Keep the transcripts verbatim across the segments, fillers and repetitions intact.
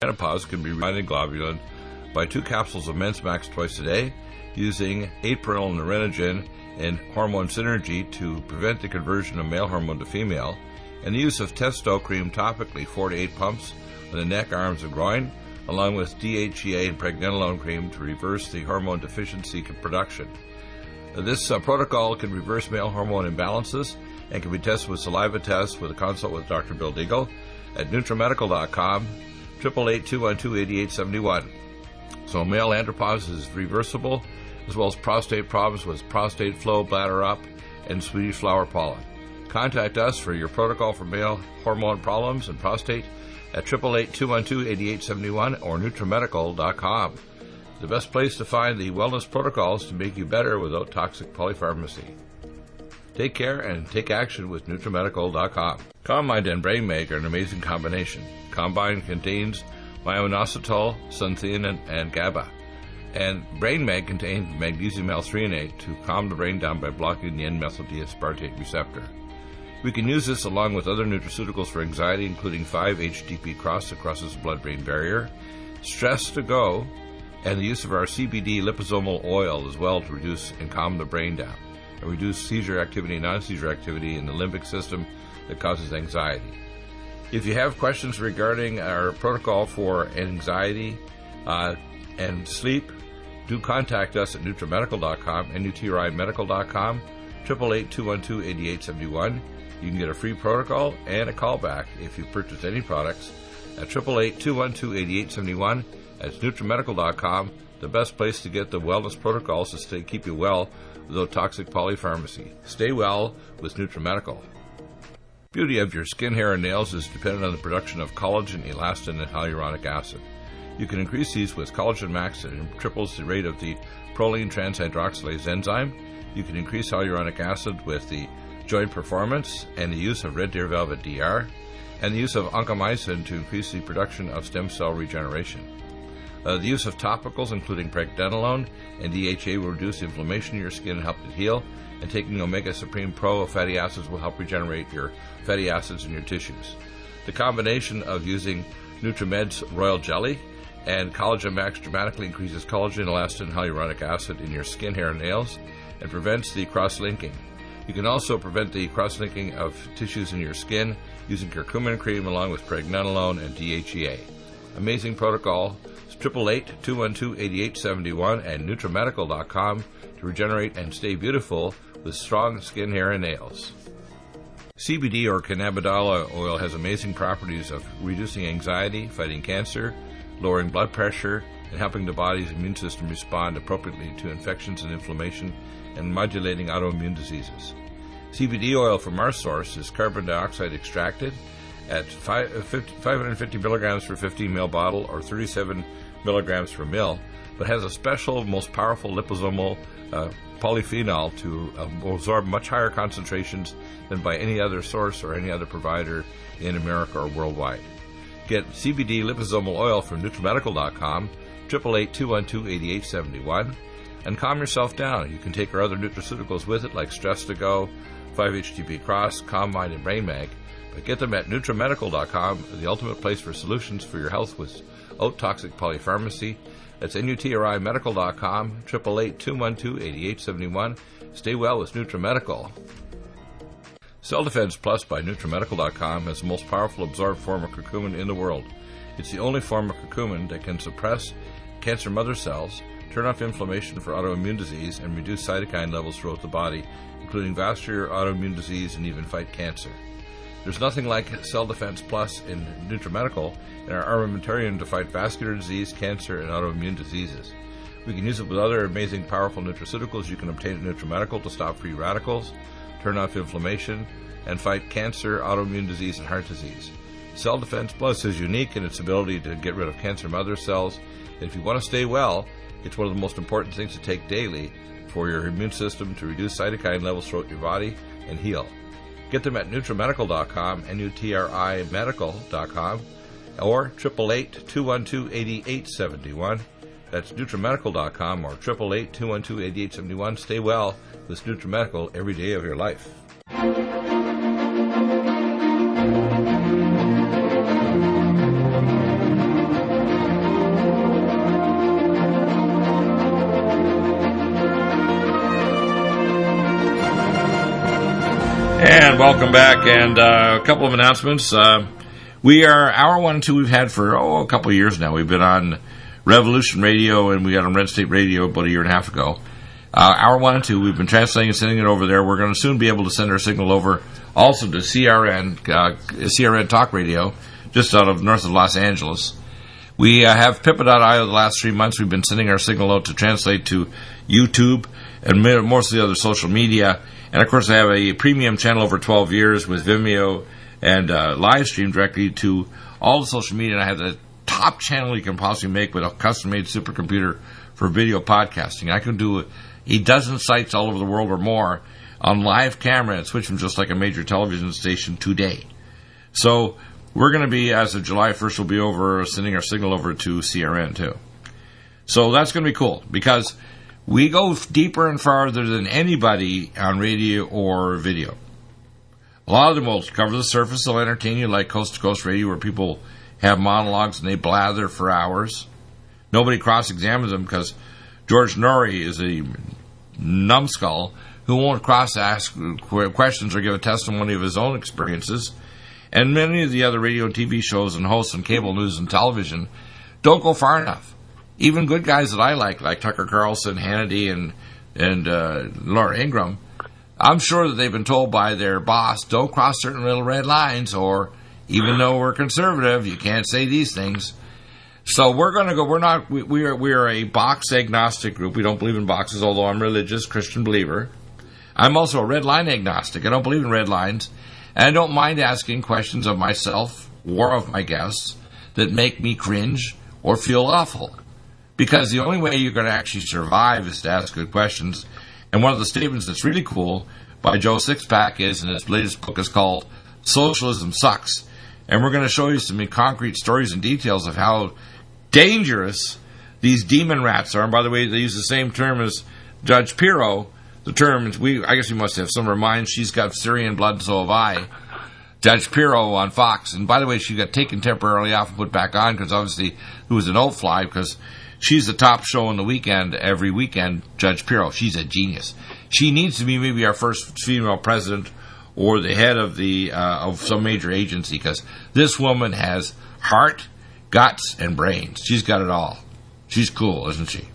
Menopause can be reminded globulin by two capsules of Men's Max twice a day, using eight-pearl Nerinogen and hormone synergy to prevent the conversion of male hormone to female, and the use of Testo cream topically, four to eight pumps on the neck, arms, and groin, along with D H E A and pregnenolone cream to reverse the hormone deficiency production. This uh, protocol can reverse male hormone imbalances and can be tested with saliva tests with a consult with Doctor Bill Deagle at NutriMedical dot com, eight eight eight, two one two, eight eight seven one. So male andropause is reversible, as well as prostate problems with prostate flow, bladder up, and Swedish flower pollen. Contact us for your protocol for male hormone problems and prostate at eight eight eight, two one two, eight eight seven one or NutriMedical dot com. The best place to find the wellness protocols to make you better without toxic polypharmacy. Take care and take action with NutriMedical dot com. Combine and Brain Mag are an amazing combination. Combine contains myo-inositol, suntheanine, and GABA. And Brain Mag contains magnesium L-threonate to calm the brain down by blocking the N-methyl-D-aspartate receptor. We can use this along with other nutraceuticals for anxiety, including five H T P Cross that crosses the blood-brain barrier, Stress to Go, and the use of our C B D liposomal oil as well to reduce and calm the brain down, and reduce seizure activity, non-seizure activity in the limbic system that causes anxiety. If you have questions regarding our protocol for anxiety uh, and sleep, do contact us at NutriMedical dot com, N U T R I Medical dot com, eight eight eight, two one two, eight eight seven one. You can get a free protocol and a callback if you purchase any products at eight eight eight, two one two, eight eight seven one. That's NutriMedical dot com, the best place to get the wellness protocols to stay, keep you well without toxic polypharmacy. Stay well with NutriMedical. Beauty of your skin, hair, and nails is dependent on the production of collagen, elastin, and hyaluronic acid. You can increase these with Collagen Max that triples the rate of the proline transhydroxylase enzyme. You can increase hyaluronic acid with the Joint Performance and the use of Red Deer Velvet D R, and the use of oncomycin to increase the production of stem cell regeneration. Uh, the use of topicals, including pregnenolone and D H A, will reduce inflammation in your skin and help it heal, and taking Omega Supreme Pro of fatty acids will help regenerate your fatty acids in your tissues. The combination of using NutriMed's Royal Jelly and Collagen Max dramatically increases collagen, elastin, and hyaluronic acid in your skin, hair, and nails, and prevents the cross-linking. You can also prevent the cross-linking of tissues in your skin using curcumin cream along with pregnenolone and D H E A. Amazing protocol. It's eight eight eight, two one two, eight eight seven one and NutriMedical dot com to regenerate and stay beautiful with strong skin, hair, and nails. C B D or cannabidiol oil has amazing properties of reducing anxiety, fighting cancer, lowering blood pressure, and helping the body's immune system respond appropriately to infections and inflammation, and modulating autoimmune diseases. C B D oil from our source is carbon dioxide extracted at five hundred fifty milligrams per fifteen milliliter bottle or thirty-seven milligrams per mil, but has a special, most powerful liposomal uh, polyphenol to uh, absorb much higher concentrations than by any other source or any other provider in America or worldwide. Get C B D liposomal oil from NutriMedical dot com, eight eight eight, two one two, eight eight seven one, and calm yourself down. You can take our other nutraceuticals with it, like Stress to Go, five H T P Cross, Calm Mind, and Brain Mag, but get them at NutriMedical dot com, the ultimate place for solutions for your health without toxic polypharmacy. That's N U T R I Medical dot com, eight eight eight, two one two, eight eight seven one. Stay well with NutriMedical. Cell Defense Plus by NutriMedical dot com has the most powerful absorbed form of curcumin in the world. It's the only form of curcumin that can suppress cancer mother cells, turn off inflammation for autoimmune disease, and reduce cytokine levels throughout the body, including vascular, autoimmune disease, and even fight cancer. There's nothing like Cell Defense Plus in NutriMedical and our armamentarium to fight vascular disease, cancer, and autoimmune diseases. We can use it with other amazing, powerful nutraceuticals you can obtain at NutriMedical to stop free radicals, turn off inflammation, and fight cancer, autoimmune disease, and heart disease. Cell Defense Plus is unique in its ability to get rid of cancer mother cells. And if you want to stay well, it's one of the most important things to take daily for your immune system to reduce cytokine levels throughout your body and heal. Get them at NutriMedical dot com, N U T R I Medical dot com, or eight eight eight, two one two, eight eight seven one. That's NutriMedical dot com or eight eight eight, two one two, eight eight seven one. Stay well with NutriMedical every day of your life. welcome back. And uh, a couple of announcements. Uh, we are hour one and two we've had for oh a couple of years now. We've been on Revolution Radio and we got on Red State Radio about a year and a half ago. Uh, hour one and two, we've been translating and sending it over there. We're going to soon be able to send our signal over also to C R N, uh, C R N Talk Radio, just out of north of Los Angeles. We uh, have Pippa dot I O the last three months. We've been sending our signal out to translate to YouTube and most of the other social media. And, of course, I have a premium channel over twelve years with Vimeo and uh, live stream directly to all the social media. And I have the top channel you can possibly make with a custom-made supercomputer for video podcasting. I can do a dozen sites all over the world or more on live camera and switch them just like a major television station today. So we're going to be, as of July first, we'll be over sending our signal over to C R N, too. So that's going to be cool because we go deeper and farther than anybody on radio or video. A lot of them will cover the surface. They'll entertain you like Coast to Coast Radio where people have monologues and they blather for hours. Nobody cross-examines them because George Norrie is a numbskull who won't cross-ask questions or give a testimony of his own experiences. And many of the other radio and T V shows and hosts on cable news and television don't go far enough. Even good guys that I like, like Tucker Carlson, Hannity, and and uh, Laura Ingraham, I'm sure that they've been told by their boss, don't cross certain little red lines, or even though we're conservative, you can't say these things. So we're going to go, we're not, we, we are we are a box agnostic group. We don't believe in boxes, although I'm a religious Christian believer. I'm also a red line agnostic. I don't believe in red lines. And I don't mind asking questions of myself or of my guests that make me cringe or feel awful. Because the only way you're going to actually survive is to ask good questions. And one of the statements that's really cool by Joe Sixpack is, and his latest book is called Socialism Sucks. And we're going to show you some concrete stories and details of how dangerous these demon rats are. And by the way, they use the same term as Judge Pirro. The term, we I guess we must have some of her mind. She's got Syrian blood, and so have I. Judge Pirro on Fox. And by the way, she got taken temporarily off and put back on because obviously it was an old fly because she's the top show on the weekend, every weekend, Judge Pirro. She's a genius. She needs to be maybe our first female president or the head of the uh, of some major agency because this woman has heart, guts, and brains. She's got it all. She's cool, isn't she?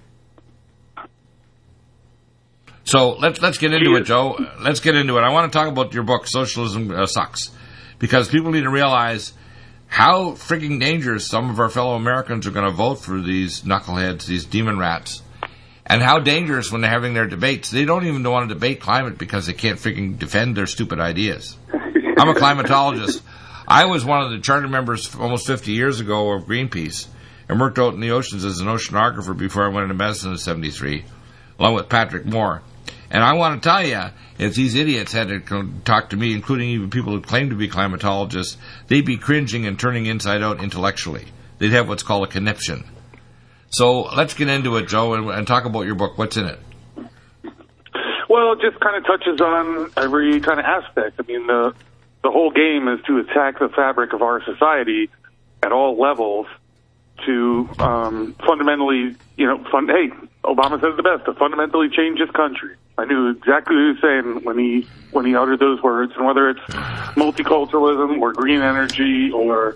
So let's let's get into it, Joe. Let's get into it. I want to talk about your book, Socialism uh, Sucks, because people need to realize how freaking dangerous some of our fellow Americans are going to vote for these knuckleheads, these demon rats, and how dangerous when they're having their debates. They don't even want to debate climate because they can't freaking defend their stupid ideas. I'm a climatologist. I was one of the charter members almost fifty years ago of Greenpeace and worked out in the oceans as an oceanographer before I went into medicine in seventy-three, along with Patrick Moore. And I want to tell you, if these idiots had to talk to me, including even people who claim to be climatologists, they'd be cringing and turning inside out intellectually. They'd have what's called a conniption. So let's get into it, Joe, and, and talk about your book. What's in it? Well, it just kind of touches on every kind of aspect. I mean, the the whole game is to attack the fabric of our society at all levels to um, fundamentally, you know, fund, hey, Obama says the best, to fundamentally change this country. I knew exactly what he was saying when he when he uttered those words, and whether it's multiculturalism or green energy or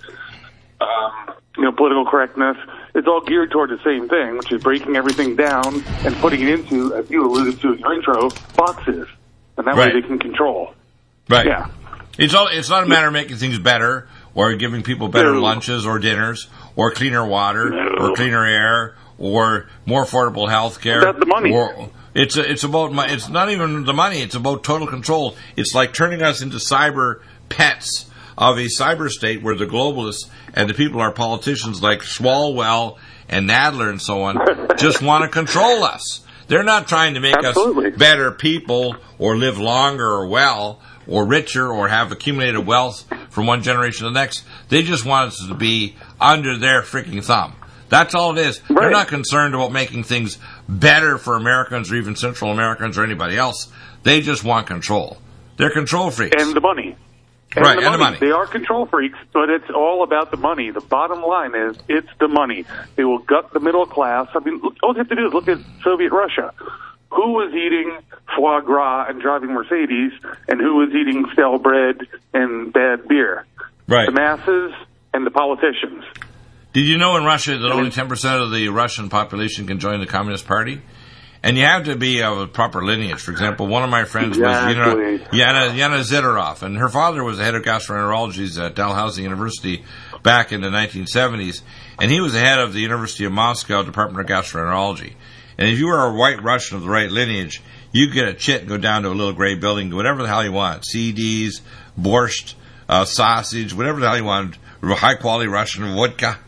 um, you know political correctness, it's all geared toward the same thing, which is breaking everything down and putting it into, as you alluded to in your intro, boxes, and that right. way they can control. Right. Yeah. It's all. It's not a matter of making things better or giving people better No. lunches or dinners or cleaner water No. or cleaner air or more affordable health care. That's the money. Or, It's a, it's about my, it's not even the money. It's about total control. It's like turning us into cyber pets of a cyber state where the globalists and the people are politicians like Swalwell and Nadler and so on just want to control us. They're not trying to make Absolutely. us better people or live longer or well or richer or have accumulated wealth from one generation to the next. They just want us to be under their freaking thumb. That's all it is. Right. They're not concerned about making things better for Americans or even Central Americans or anybody else. They just want control. They're control freaks. And the money. And right, the and the money. They are control freaks, but it's all about the money. The bottom line is it's the money. They will gut the middle class. I mean, look, all you have to do is look at Soviet Russia. who was eating foie gras and driving Mercedes and who was eating stale bread and bad beer. Right. The masses and the politicians. Did you know in Russia that only ten percent of the Russian population can join the Communist Party? And you have to be of a proper lineage. For example, one of my friends exactly. was Yana, Yana Zidorov, and her father was the head of gastroenterology at Dalhousie University back in the nineteen seventies, and he was the head of the University of Moscow Department of Gastroenterology. And if you were a white Russian of the right lineage, you could get a chit and go down to a little gray building, whatever the hell you want, C Ds, borscht, uh, sausage, whatever the hell you want, high-quality Russian vodka,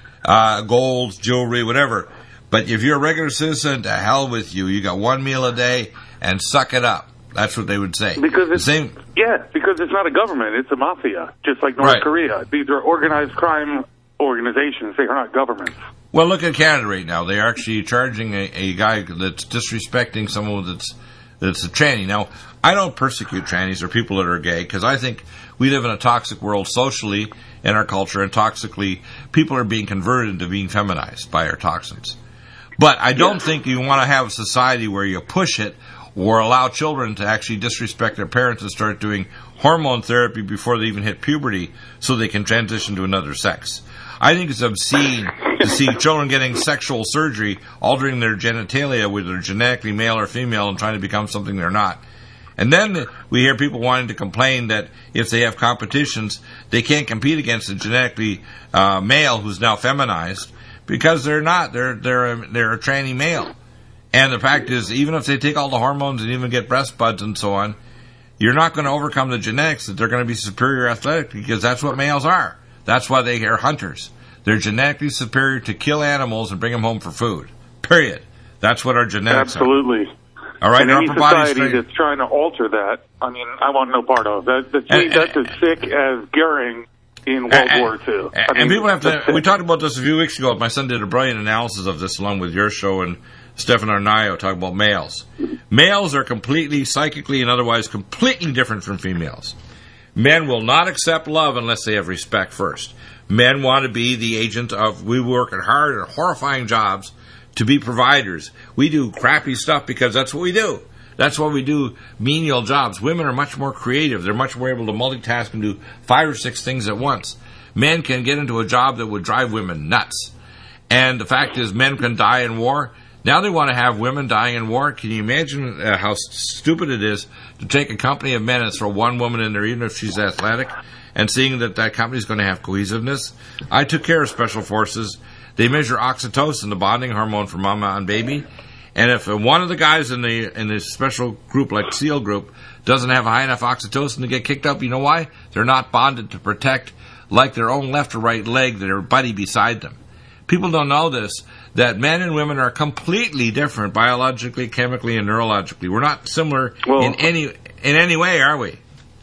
uh, gold, jewelry, whatever. But if you're a regular citizen, to hell with you. You got one meal a day, and suck it up. That's what they would say. Because it's, the same, yeah, because it's not a government. It's a mafia, just like North right. Korea. These are organized crime organizations. They are not governments. Well, look at Canada right now. They're actually charging a, a guy that's disrespecting someone that's that's a tranny. Now, I don't persecute trannies or people that are gay because I think we live in a toxic world socially in our culture, and toxically, people are being converted into being feminized by our toxins. But I don't yeah. think you want to have a society where you push it or allow children to actually disrespect their parents and start doing hormone therapy before they even hit puberty so they can transition to another sex. I think it's obscene to see children getting sexual surgery, altering their genitalia, whether they're genetically male or female, and trying to become something they're not. And then we hear people wanting to complain that if they have competitions, they can't compete against a genetically uh, male who's now feminized because they're not. They're they're a, they're a tranny male. And the fact is, even if they take all the hormones and even get breast buds and so on, you're not going to overcome the genetics that they're going to be superior athletic because that's what males are. That's why they are hunters. They're genetically superior to kill animals and bring them home for food. Period. That's what our genetics Absolutely. are. Absolutely. All right, and any society that's trying to alter that, I mean, I want no part of that. That's, and, that's and, as sick as Goering in World and, War Two. And, I mean, and people have to. We talked about this a few weeks ago. My son did a brilliant analysis of this, along with your show and Stefan Arnaio, talking about males. Males are completely, psychically and otherwise, completely different from females. Men will not accept love unless they have respect first. Men want to be the agent of, we work at hard and horrifying jobs to be providers. We do crappy stuff because that's what we do. That's why we do menial jobs. Women are much more creative. They're much more able to multitask and do five or six things at once. Men can get into a job that would drive women nuts. And the fact is, men can die in war. Now they want to have women dying in war. Can you imagine uh, how stupid it is to take a company of men and throw one woman in there, even if she's athletic, and seeing that that company is going to have cohesiveness? I took care of Special Forces. They measure oxytocin, the bonding hormone for mama and baby. And if one of the guys in the in the special group, like SEAL group, doesn't have high enough oxytocin to get kicked up, you know why? They're not bonded to protect, like their own left or right leg, their buddy beside them. People don't know this, that men and women are completely different biologically, chemically, and neurologically. We're not similar well, in any in any way, are we?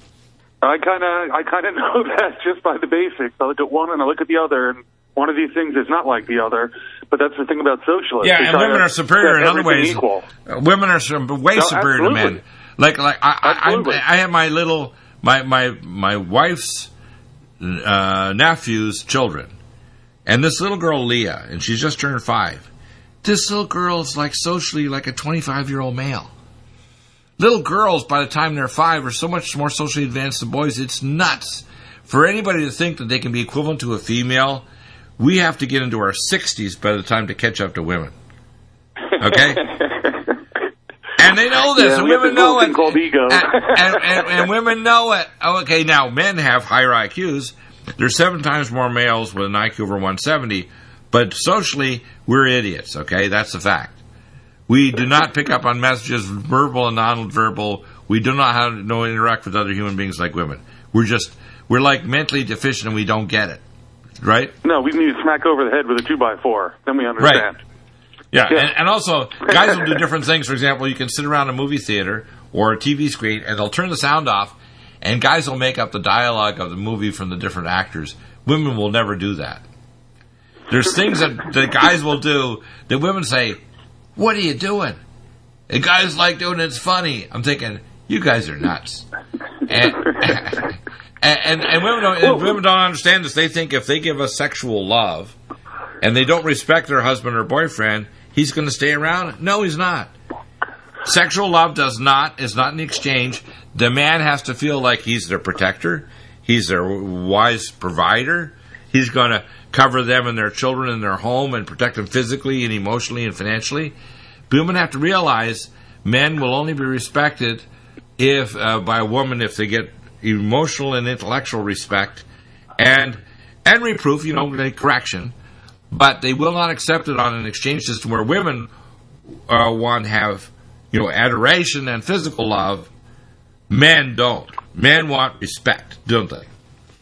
I kind of I kind of know that just by the basics. I look at one and I look at the other, and one of these things is not like the other. But that's the thing about socialists. Yeah, and women are superior in other ways. Equal. Women are way no, superior absolutely. to men. Like like I I, I have my little my my my wife's uh, nephew's children. And this little girl, Leah, and she's just turned five. This little girl is like socially like a twenty-five-year-old male. Little girls, by the time they're five, are so much more socially advanced than boys. It's nuts. For anybody to think that they can be equivalent to a female, we have to get into our sixties by the time to catch up to women. Okay? And they know this, yeah, and women know it. Called ego. and, and, and, and women know it. Okay, now, men have higher I Qs. There's seven times more males with an I Q over one seventy, but socially, we're idiots, okay? That's the fact. We do not pick up on messages, verbal and non-verbal. We do not have to know interact with other human beings like women. We're just, we're like mentally deficient and we don't get it, right? No, we need to smack over the head with a two by four. Then we understand. Right. Yeah, yeah. And, and also, guys will do different things. For example, you can sit around a movie theater or a T V screen and they'll turn the sound off, and guys will make up the dialogue of the movie from the different actors. Women will never do that. There's things that the guys will do that women say, "What are you doing?" And guys like doing it, it's funny. I'm thinking, you guys are nuts. And and, and women don't, and women don't understand this. They think if they give us sexual love and they don't respect their husband or boyfriend, he's going to stay around. No, he's not. Sexual love does not, is not an exchange. The man has to feel like he's their protector. He's their wise provider. He's going to cover them and their children in their home and protect them physically and emotionally and financially. But women have to realize men will only be respected if uh, by a woman if they get emotional and intellectual respect and and reproof, you know, correction. But they will not accept it on an exchange system where women uh, want to have, you know, adoration and physical love. Men don't. Men want respect, don't they?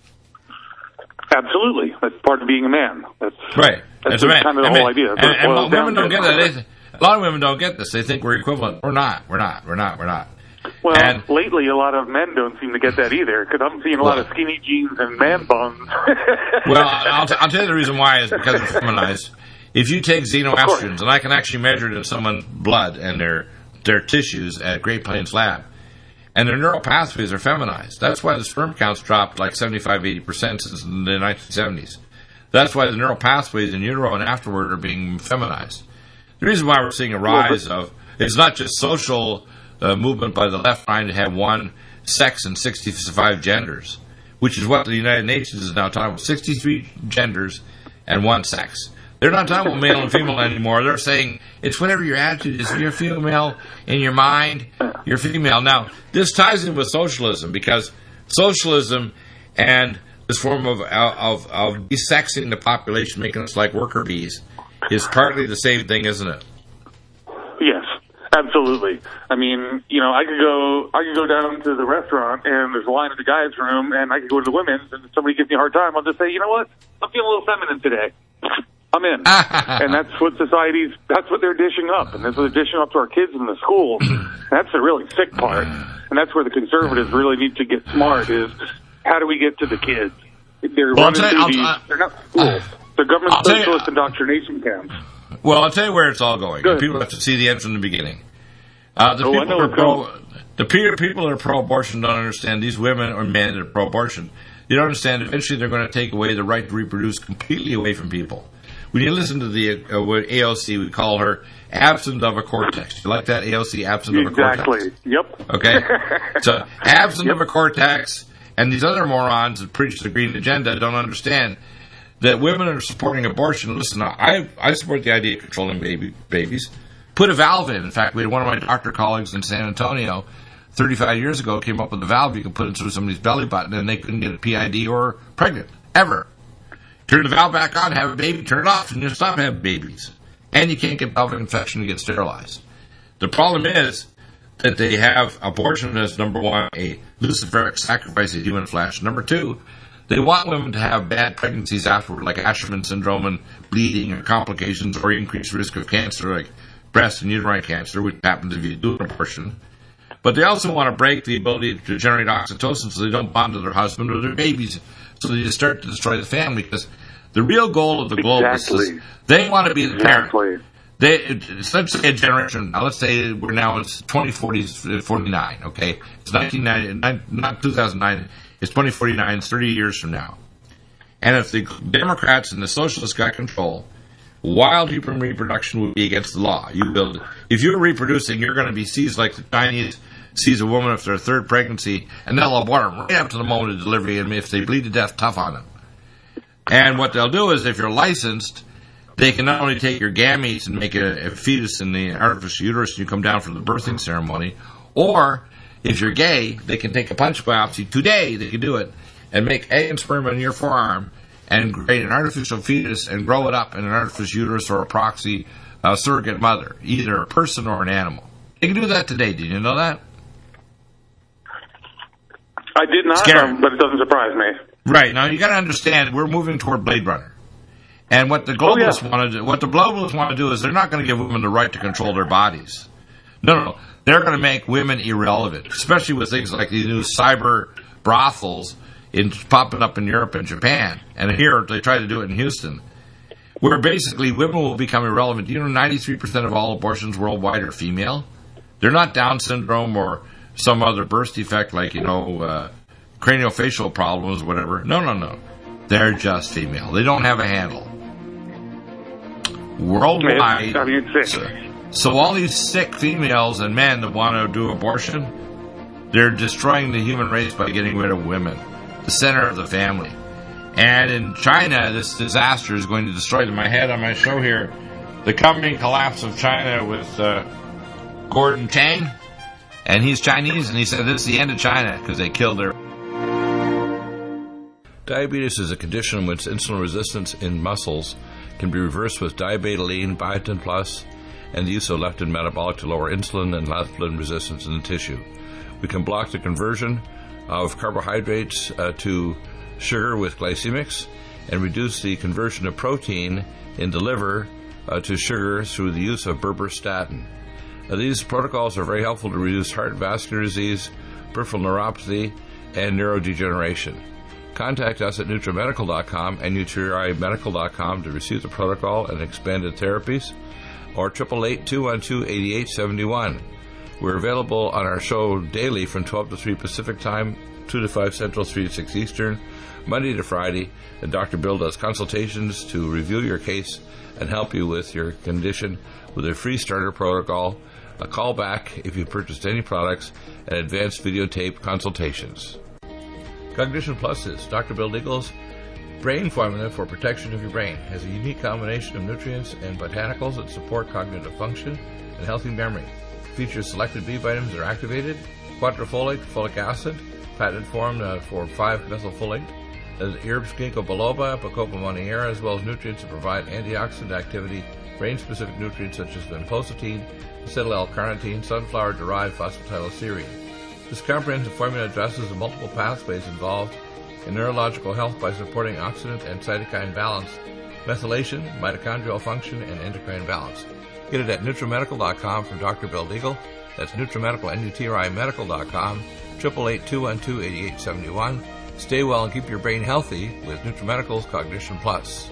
Absolutely. That's part of being a man. That's right. That's, that's a man. kind of the and whole man. idea. And, and, and women don't get that. They, a lot of women don't get this. They think we're equivalent. We're not. We're not. We're not. We're not. Well, and, lately, a lot of men don't seem to get that either, because I'm seeing a well, lot of skinny jeans and man buns. Well, I'll, t- I'll tell you the reason why is because it's feminized. If you take xenoestrogens, and I can actually measure it in someone's blood and their their tissues at Great Plains Lab, and their neural pathways are feminized. That's why the sperm counts dropped like seventy-five, eighty percent since the nineteen seventies. That's why the neural pathways in utero and afterward are being feminized. The reason why we're seeing a rise of, it's not just social uh, movement by the left trying to have one sex and sixty-five genders, which is what the United Nations is now talking about, sixty-three genders and one sex. They're not talking about male and female anymore. They're saying it's whatever your attitude is. You're female in your mind, you're female. Now, this ties in with socialism because socialism and this form of of, of desexing the population, making us like worker bees, is partly the same thing, isn't it? Yes, absolutely. I mean, you know, I could go I could go down to the restaurant and there's a line at the guys' room, and I could go to the women's, and if somebody gives me a hard time, I'll just say, you know what, I'm feeling a little feminine today. I'm in. And that's what society's, that's what they're dishing up. And that's what they're dishing up to our kids in the schools. That's the really sick part. And that's where the conservatives really need to get smart is, how do we get to the kids? They're well, running through these, uh, they're not schools. They're government socialist you, indoctrination camps. Well, I'll tell you where it's all going. People have to see the end from the beginning. Uh, the, oh, people I know are pro, the people that are pro-abortion don't understand these women or men that are pro-abortion. You don't understand eventually they're going to take away the right to reproduce completely away from people. When you listen to the uh, A O C, we call her absent of a cortex. You like that, A O C, absent exactly. of a cortex? Exactly. Yep. Okay? So, absent yep. of a cortex, and these other morons that preach the green agenda don't understand that women are supporting abortion. Listen, I I support the idea of controlling baby babies. Put a valve in. In fact, we had one of my doctor colleagues in San Antonio thirty-five years ago came up with a valve you could put into somebody's belly button, and they couldn't get a P I D or pregnant, ever. Turn the valve back on, have a baby, turn it off, and you stop having babies. And you can't get pelvic infection to get sterilized. The problem is that they have abortion as, number one, a luciferic sacrifice of human flesh. Number two, they want women to have bad pregnancies afterward, like Asherman syndrome and bleeding or complications or increased risk of cancer, like breast and uterine cancer, which happens if you do an abortion. But they also want to break the ability to generate oxytocin so they don't bond to their husband or their babies. So they just start to destroy the family because the real goal of the globalists exactly. is they want to be the exactly. parent. They, let's say a generation, now let's say we're now, it's twenty forty-nine, okay? It's nineteen ninety, not two thousand nine, it's twenty forty-nine, it's thirty years from now. And if the Democrats and the socialists got control, wild human reproduction would be against the law. You build, if you're reproducing, you're going to be seized like the Chinese sees a woman after their third pregnancy, and they'll abort them right up to the moment of delivery, and if they bleed to death, tough on them. And what they'll do is, if you're licensed, they can not only take your gametes and make a, a fetus in the artificial uterus, and you come down for the birthing ceremony, or if you're gay, they can take a punch biopsy today, they can do it, and make egg and sperm in your forearm, and create an artificial fetus and grow it up in an artificial uterus or a proxy uh, surrogate mother, either a person or an animal. They can do that today. Did you know that? I did not, um, but it doesn't surprise me. Right. Now, you got to understand, we're moving toward Blade Runner. And what the globalists oh, yeah. want to do, what the globalists want to do is they're not going to give women the right to control their bodies. No, no, no. They're going to make women irrelevant, especially with things like these new cyber brothels in, popping up in Europe and Japan. And here, they try to do it in Houston, where basically women will become irrelevant. You know, ninety-three percent of all abortions worldwide are female. They're not Down syndrome or some other birth defect like, you know, uh, craniofacial problems, whatever. No, no, no. They're just female. They don't have a handle. Worldwide, So all these sick females and men that want to do abortion, they're destroying the human race by getting rid of women, the center of the family. And in China, this disaster is going to destroy them. I had on my show here the coming collapse of China with uh, Gordon Chang, and he's Chinese, and he said this is the end of China because they killed their... Diabetes is a condition in which insulin resistance in muscles can be reversed with diabetoline, biotin plus, and the use of leptin metabolic to lower insulin and leptin resistance in the tissue. We can block the conversion of carbohydrates uh, to sugar with glycemics and reduce the conversion of protein in the liver uh, to sugar through the use of berberstatin. Uh, these protocols are very helpful to reduce heart and vascular disease, peripheral neuropathy, and neurodegeneration. Contact us at NutriMedical dot com and Nutri Medical dot com to receive the protocol and expanded therapies, or eight eight eight, two one two, eight eight seven one. We're available on our show daily from twelve to three Pacific Time, two to five Central, three to six Eastern, Monday to Friday, and Doctor Bill does consultations to review your case and help you with your condition with a free starter protocol, a call back if you purchased any products, and advanced videotape consultations. Cognition Plus is Doctor Bill Deagle's brain formula for protection of your brain. It has a unique combination of nutrients and botanicals that support cognitive function and healthy memory. It features selected B vitamins that are activated, quadrifolate, folic acid, patented form uh, for five methylfolate, herbs ginkgo biloba, bacopa monnieri, as well as nutrients that provide antioxidant activity, brain-specific nutrients such as vinpocetine, acetyl-L-carnitine, sunflower-derived phosphatidylserine. This comprehensive formula addresses the multiple pathways involved in neurological health by supporting oxidant and cytokine balance, methylation, mitochondrial function, and endocrine balance. Get it at NutriMedical dot com from Doctor Bill Deagle. That's NutriMedical, N U T R I Medical dot com, eight eight eight, two one two, eight eight seven one. Stay well and keep your brain healthy with NutriMedical's Cognition Plus.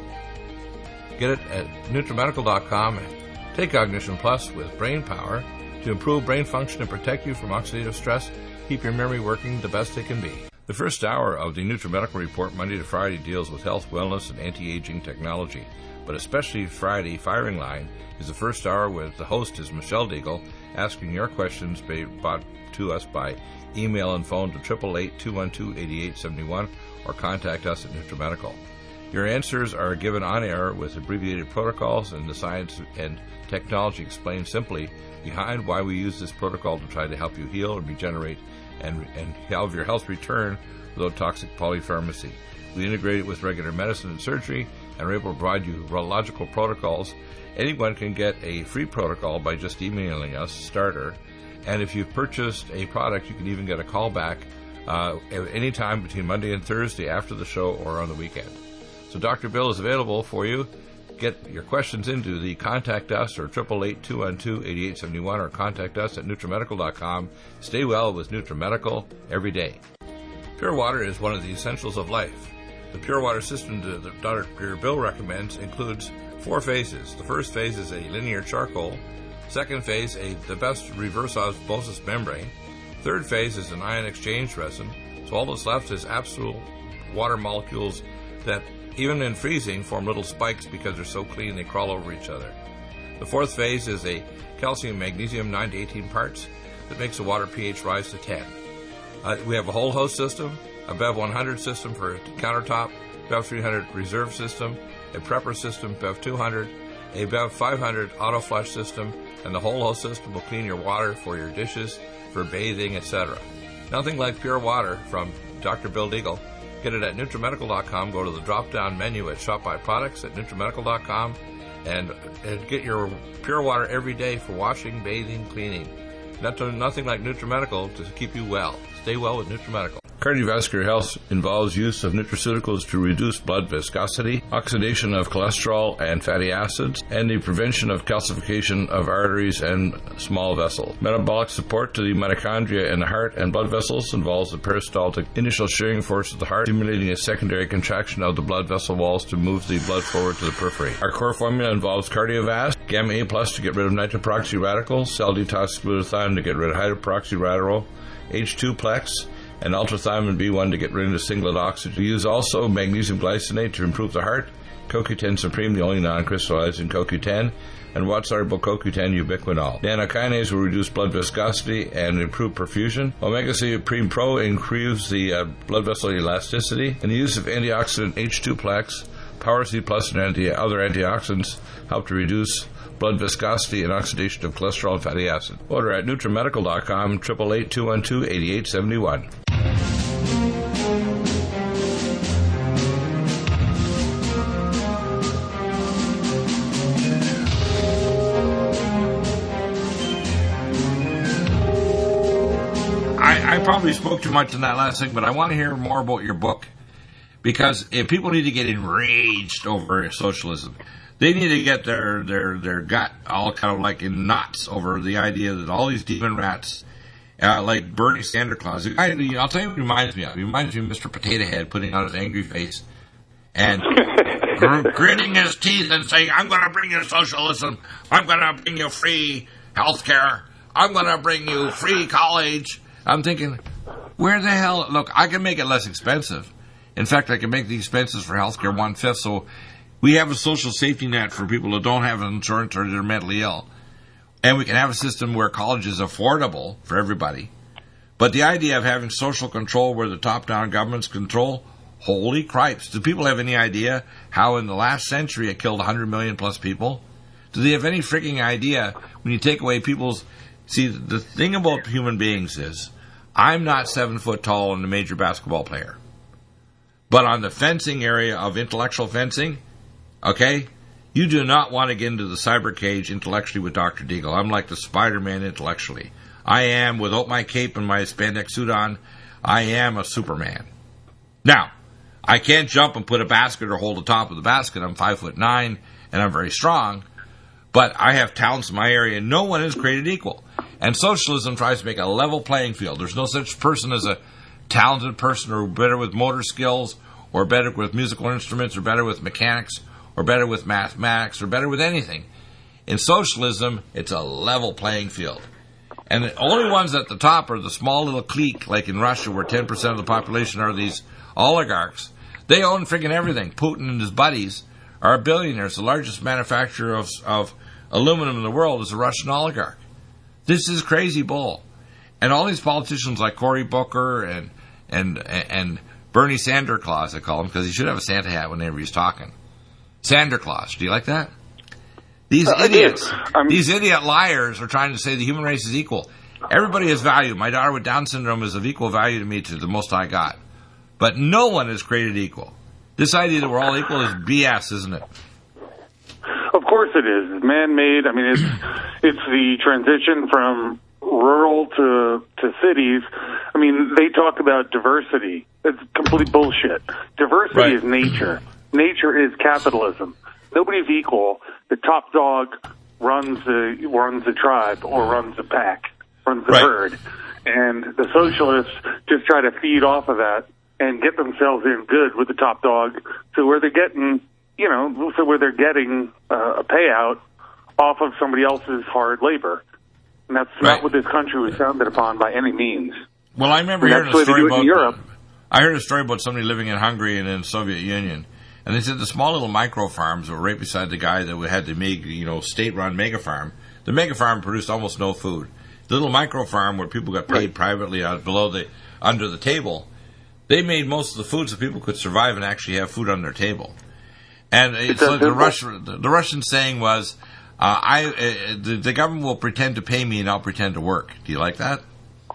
Get it at NutriMedical dot com. Take Cognition Plus with brain power to improve brain function and protect you from oxidative stress. Keep your memory working the best it can be. The first hour of the NutriMedical Report, Monday to Friday, deals with health, wellness, and anti-aging technology. But especially Friday, Firing Line, is the first hour with the host is Michelle Deagle, asking your questions brought to us by email and phone to eight eight eight, two one two, eight eight seven one or contact us at NutriMedical. Your answers are given on air with abbreviated protocols and the science and technology explained simply behind why we use this protocol to try to help you heal and regenerate and, and have your health return without toxic polypharmacy. We integrate it with regular medicine and surgery and are able to provide you urological protocols. Anyone can get a free protocol by just emailing us, starter, and if you've purchased a product, you can even get a call back uh, at any time between Monday and Thursday after the show or on the weekend. So Doctor Bill is available for you. Get your questions into the Contact Us or eight eight eight, two one two, eight eight seven one or contact us at NutriMedical dot com. Stay well with NutriMedical every day. Pure water is one of the essentials of life. The pure water system that Doctor Bill recommends includes four phases. The first phase is a linear charcoal. Second phase, a the best reverse osmosis membrane. Third phase is an ion exchange resin. So all that's left is absolute water molecules that, even in freezing, form little spikes because they're so clean they crawl over each other. The fourth phase is a calcium magnesium nine to eighteen parts that makes the water pH rise to ten. Uh, we have a whole host system, a B E V one hundred system for countertop, B E V three hundred reserve system, a prepper system, B E V two hundred, a B E V five hundred auto flush system, and the whole host system will clean your water for your dishes, for bathing, et cetera. Nothing like pure water from Doctor Bill Deagle. Get it at NutriMedical dot com. Go to the drop-down menu at Shop by Products at NutriMedical dot com and, and get your pure water every day for washing, bathing, cleaning. Not to, nothing like NutriMedical to keep you well. Stay well with NutriMedical. Cardiovascular health involves use of nutraceuticals to reduce blood viscosity, oxidation of cholesterol and fatty acids, and the prevention of calcification of arteries and small vessels. Metabolic support to the mitochondria in the heart and blood vessels involves the peristaltic initial shearing force of the heart, stimulating a secondary contraction of the blood vessel walls to move the blood forward to the periphery. Our core formula involves Cardiovasc, Gamma A plus to get rid of nitroproxy radicals, cell detox glutathione to get rid of hydroproxy radical, H two plex, and ultrathiamine B one to get rid of singlet oxygen. We use also magnesium glycinate to improve the heart, C O Q ten Supreme, the only non-crystallizing C O Q ten, and water-soluble C O Q ten ubiquinol. Nanokinase will reduce blood viscosity and improve perfusion. Omega Supreme Pro improves the uh, blood vessel elasticity, and the use of antioxidant H two Plex, Power C Plus, and anti- other antioxidants help to reduce blood viscosity and oxidation of cholesterol and fatty acid. Order at NutriMedical dot com, eight eight eight, two one two, eight eight seven one. I, I probably spoke too much in that last thing, but I want to hear more about your book. Because if people need to get enraged over socialism, they need to get their, their, their gut all kind of like in knots over the idea that all these demon rats, uh, like Bernie Santa Claus, I, I'll tell you what he reminds me of. He reminds me of Mister Potato Head putting on his angry face and gr- gritting his teeth and saying, I'm going to bring you socialism. I'm going to bring you free health care. I'm going to bring you free college. I'm thinking, where the hell? Look, I can make it less expensive. In fact, I can make the expenses for healthcare one-fifth, so we have a social safety net for people who don't have insurance or they're mentally ill. And we can have a system where college is affordable for everybody. But the idea of having social control where the top-down governments control, holy cripes. Do people have any idea how in the last century it killed one hundred million plus people? Do they have any freaking idea when you take away people's... See, the thing about human beings is, I'm not seven foot tall and a major basketball player. But on the fencing area of intellectual fencing, okay, you do not want to get into the cyber cage intellectually with Doctor Deagle. I'm like the Spider-Man intellectually. I am, without my cape and my spandex suit on, I am a Superman. Now, I can't jump and put a basket or hold the top of the basket. I'm five foot nine and I'm very strong. But I have talents in my area. No one is created equal. And socialism tries to make a level playing field. There's no such person as a talented person or better with motor skills or better with musical instruments or better with mechanics or better with mathematics or better with anything. In socialism, it's a level playing field. And the only ones at the top are the small little clique, like in Russia, where ten percent of the population are these oligarchs. They own freaking everything. Putin and his buddies are billionaires. The largest manufacturer of, of aluminum in the world is a Russian oligarch. This is crazy bull. And all these politicians like Cory Booker and and and Bernie Santa Claus, I call him, because he should have a Santa hat whenever he's talking. Santa Claus, do you like that? These uh, idiots, these idiot liars are trying to say the human race is equal. Everybody has value. My daughter with Down syndrome is of equal value to me to the most I got. But no one is created equal. This idea that we're all equal is B S, isn't it? Of course it is. It's man-made. I mean, it's it's the transition from rural to to cities. I mean, they talk about diversity. It's complete bullshit. Diversity right. is nature. Nature is capitalism. Nobody's equal. The top dog runs the runs the tribe or runs the pack, runs the right. herd, and the socialists just try to feed off of that and get themselves in good with the top dog, so where they're getting, you know, so where they're getting uh, a payout off of somebody else's hard labor. And that's right. not what this country was founded upon by any means. Well, I remember hearing a story about Europe. I heard a story about somebody living in Hungary and in the Soviet Union, and they said the small little micro farms were right beside the guy that had the big, you know, state-run mega farm. The mega farm produced almost no food. The little micro farm where people got paid right. privately out below the under the table, they made most of the food so people could survive and actually have food on their table. And it's like the, Rush, the, the Russian saying was, uh, "I uh, the, the government will pretend to pay me and I'll pretend to work." Do you like that?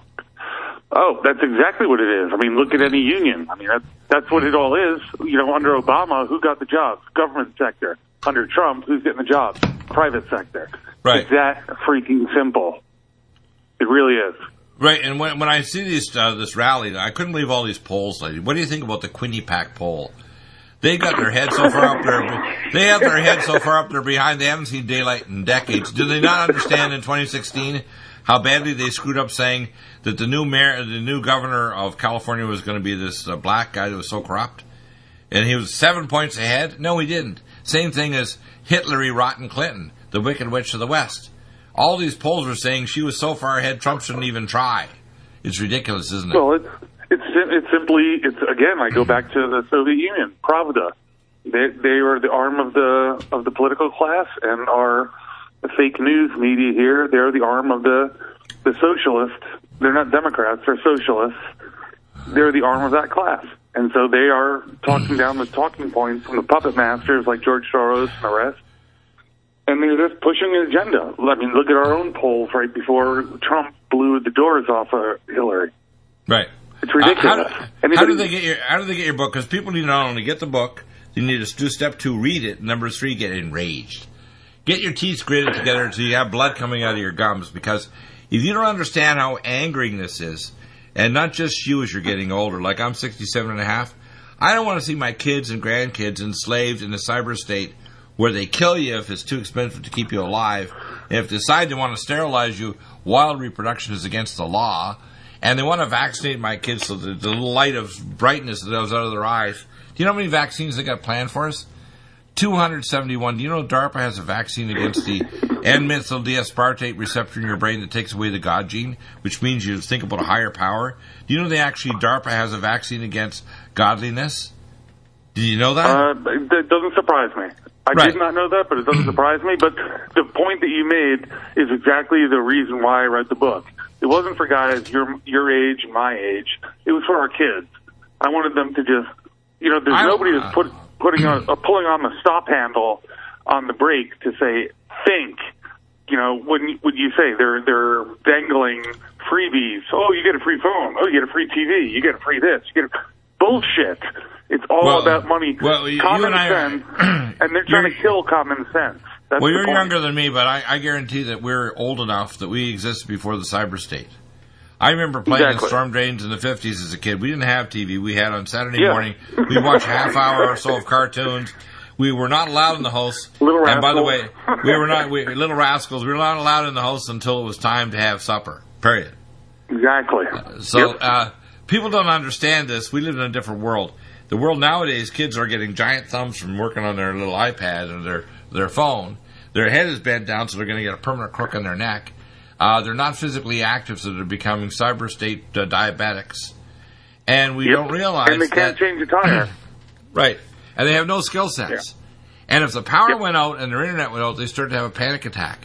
Oh, that's exactly what it is. I mean, look at any union. I mean, that's, that's what it all is. You know, under Obama, who got the jobs? Government sector. Under Trump, who's getting the jobs? Private sector. Right. It's that freaking simple. It really is. Right, and when when I see these uh, this rally, I couldn't believe all these polls, lady. What do you think about the Quinnipiac poll? They got their head so far up there. They have their head so far up there behind. They haven't seen daylight in decades. Do they not understand in twenty sixteen how badly they screwed up saying that the new mayor, the new governor of California was going to be this uh, black guy that was so corrupt, and he was seven points ahead? No, he didn't. Same thing as Hitlery rotten Clinton, the Wicked Witch of the West. All these polls were saying she was so far ahead, Trump shouldn't even try. It's ridiculous, isn't it? Well, it's it's, it's simply, it's again, I go back to the Soviet Union, Pravda. They they are the arm of the of the political class, and our the fake news media here. They're the arm of the the socialists. They're not Democrats. They're socialists. They're the arm of that class, and so they are talking down the talking points from the puppet masters like George Soros and the rest. And they're just pushing an agenda. I mean, look at our own polls right before Trump blew the doors off of Hillary. Right. It's ridiculous. Uh, how, do, how do they get your How do they get your book? Because people need to not only get the book, they need to do step two, read it. Number three, get enraged. Get your teeth gritted together until you have blood coming out of your gums. Because if you don't understand how angering this is, and not just you as you're getting older, like I'm sixty-seven and a half, I don't want to see my kids and grandkids enslaved in a cyber state where they kill you if it's too expensive to keep you alive. And if they decide they want to sterilize you, wild reproduction is against the law. And they want to vaccinate my kids so that the light of brightness that goes out of their eyes. Do you know how many vaccines they got planned for us? two hundred seventy-one. Do you know DARPA has a vaccine against the N-methyl D-aspartate receptor in your brain that takes away the God gene, which means you think about a higher power? Do you know they actually, DARPA has a vaccine against godliness? Did you know that? Uh, that doesn't surprise me. I right. did not know that, but it doesn't surprise me. But the point that you made is exactly the reason why I read the book. It wasn't for guys your your age and my age. It was for our kids. I wanted them to just, you know, there's I, nobody that's put, putting a, a pulling on the stop handle on the brake to say, think. You know, when when you say they're they're dangling freebies. Oh, you get a free phone. Oh, you get a free T V. You get a free this. You get a, bullshit. It's all well, about money. Well, you, common you and I, sense, and they're trying to kill common sense. That's well, you're point. younger than me, but I, I guarantee that we're old enough that we existed before the cyber state. I remember playing exactly. in storm drains in the fifties as a kid. We didn't have T V. We had on Saturday yeah. morning. We watched a half hour or so of cartoons. We were not allowed in the house. Little and by the Rascals. way, we were not we, Little Rascals. We were not allowed in the house until it was time to have supper. Period. Exactly. Uh, so yep. uh, people don't understand this. We live in a different world. The world nowadays, kids are getting giant thumbs from working on their little iPad or their their phone. Their head is bent down, so they're going to get a permanent crook in their neck. Uh, they're not physically active, so they're becoming cyber state uh, diabetics. And we yep. don't realize And they can't that, change a tire. Right. And they have no skill sets. Yeah. And if the power yep. went out and their internet went out, they start to have a panic attack.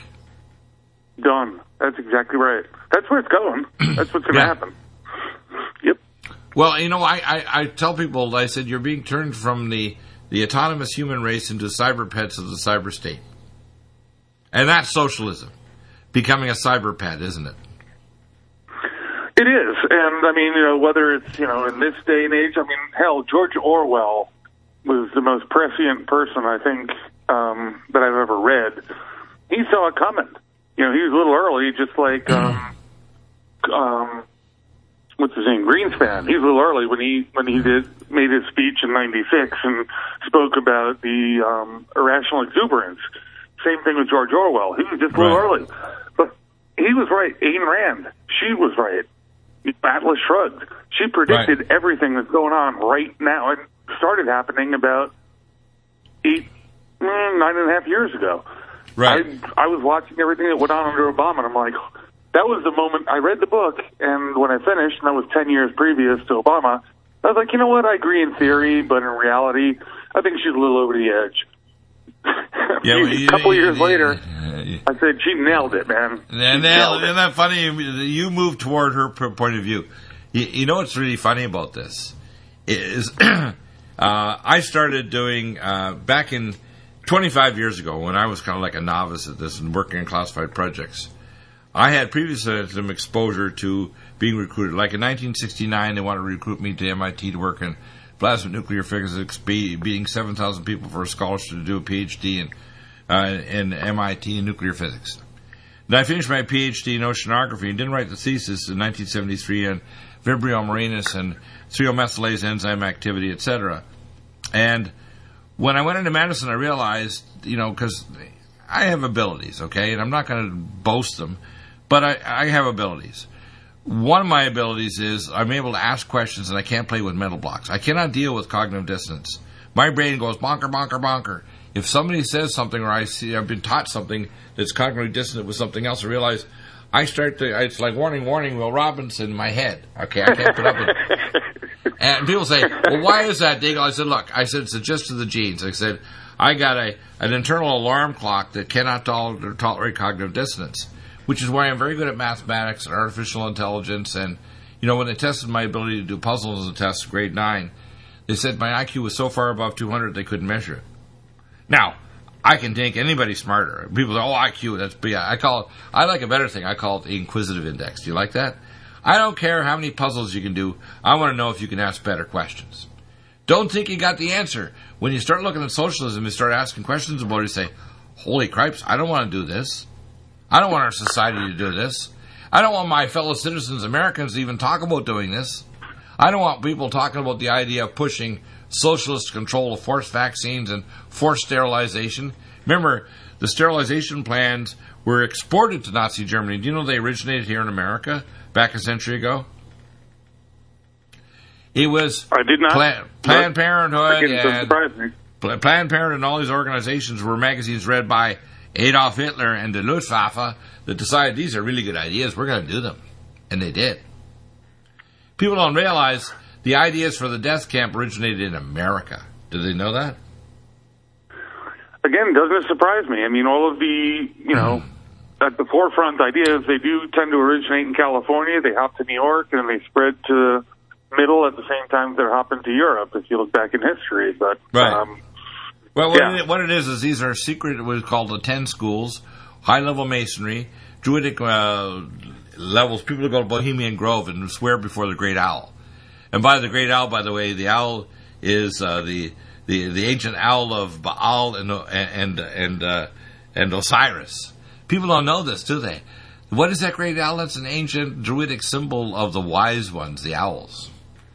Done. That's exactly right. That's where it's going. That's what's going to yeah. happen. Yep. Well, you know, I, I, I tell people, I said, you're being turned from the, the autonomous human race into cyber pets of the cyber state. And that's socialism. Becoming a cyber pet, isn't it? It is. And, I mean, you know, whether it's, you know, in this day and age, I mean, hell, George Orwell was the most prescient person, I think, um, that I've ever read. He saw it coming. You know, he was a little early, just like, um, um, what's his name, Greenspan. He was a little early when he when he did made his speech in ninety-six and spoke about the um, irrational exuberance. Same thing with George Orwell. He was just a little right. early. But he was right. Ayn Rand, she was right. Atlas Shrugged. She predicted right. everything that's going on right now. It started happening about eight, mm, nine and a half years ago. Right. I, I was watching everything that went on under Obama, and I'm like, that was the moment I read the book, and when I finished, and that was ten years previous to Obama, I was like, you know what, I agree in theory, but in reality, I think she's a little over the edge. Yeah, well, a couple you, years you, later, you, I said, she nailed it, man. And nailed nailed, it. Isn't that funny? You moved toward her point of view. You, you know what's really funny about this? Is uh, I started doing, uh, back in twenty-five years ago, when I was kind of like a novice at this and working on classified projects, I had previously some exposure to being recruited. Like in nineteen sixty-nine, they wanted to recruit me to M I T to work in plasma nuclear physics, beating seven thousand people for a scholarship to do a P H D in, uh, in M I T in nuclear physics. Then I finished my P H D in oceanography and didn't write the thesis in nineteen seventy-three on Vibrio marinus and three O methylase enzyme activity, et cetera. And when I went into medicine, I realized, you know, because I have abilities, okay, and I'm not going to boast them, but I, I have abilities. One of my abilities is I'm able to ask questions and I can't play with mental blocks. I cannot deal with cognitive dissonance. My brain goes bonker, bonker, bonker. If somebody says something or I see I've been taught something that's cognitively dissonant with something else, I realize I start to, it's like warning, warning, Will Robinson in my head. Okay, I can't put up with it. And people say, well, why is that, Deagle? I said, look, I said, it's just to the genes. I said, I got a an internal alarm clock that cannot tol- tolerate cognitive dissonance, which is why I'm very good at mathematics and artificial intelligence. And, you know, when they tested my ability to do puzzles as a test, grade nine, they said my I Q was so far above two hundred they couldn't measure it. Now, I can think anybody smarter. People say, oh, I Q, that's big. I call it, I like a better thing. I call it the inquisitive index. Do you like that? I don't care how many puzzles you can do. I want to know if you can ask better questions. Don't think you got the answer. When you start looking at socialism and start asking questions about it, you say, holy cripes, I don't want to do this. I don't want our society to do this. I don't want my fellow citizens, Americans, to even talk about doing this. I don't want people talking about the idea of pushing socialist control of forced vaccines and forced sterilization. Remember, the sterilization plans were exported to Nazi Germany. Do you know they originated here in America back a century ago? It was I did not. Pla- Planned Parenthood and me. Planned Parenthood and all these organizations were magazines read by Adolf Hitler and the Luftwaffe that decided these are really good ideas. We're going to do them. And they did. People don't realize the ideas for the death camp originated in America. Did they know that? Again, doesn't it surprise me? I mean, all of the, you know, mm. at the forefront ideas, they do tend to originate in California. They hop to New York, and they spread to middle at the same time they're hopping to Europe, if you look back in history. But right. Um, well, what, yeah. it, what it is is these are secret, what is called the ten schools, high-level masonry, Druidic uh, levels. People who go to Bohemian Grove and swear before the Great Owl. And by the Great Owl, by the way, the owl is uh, the, the the ancient owl of Baal and and and uh, and Osiris. People don't know this, do they? What is that great owl? That's an ancient Druidic symbol of the wise ones, the owls.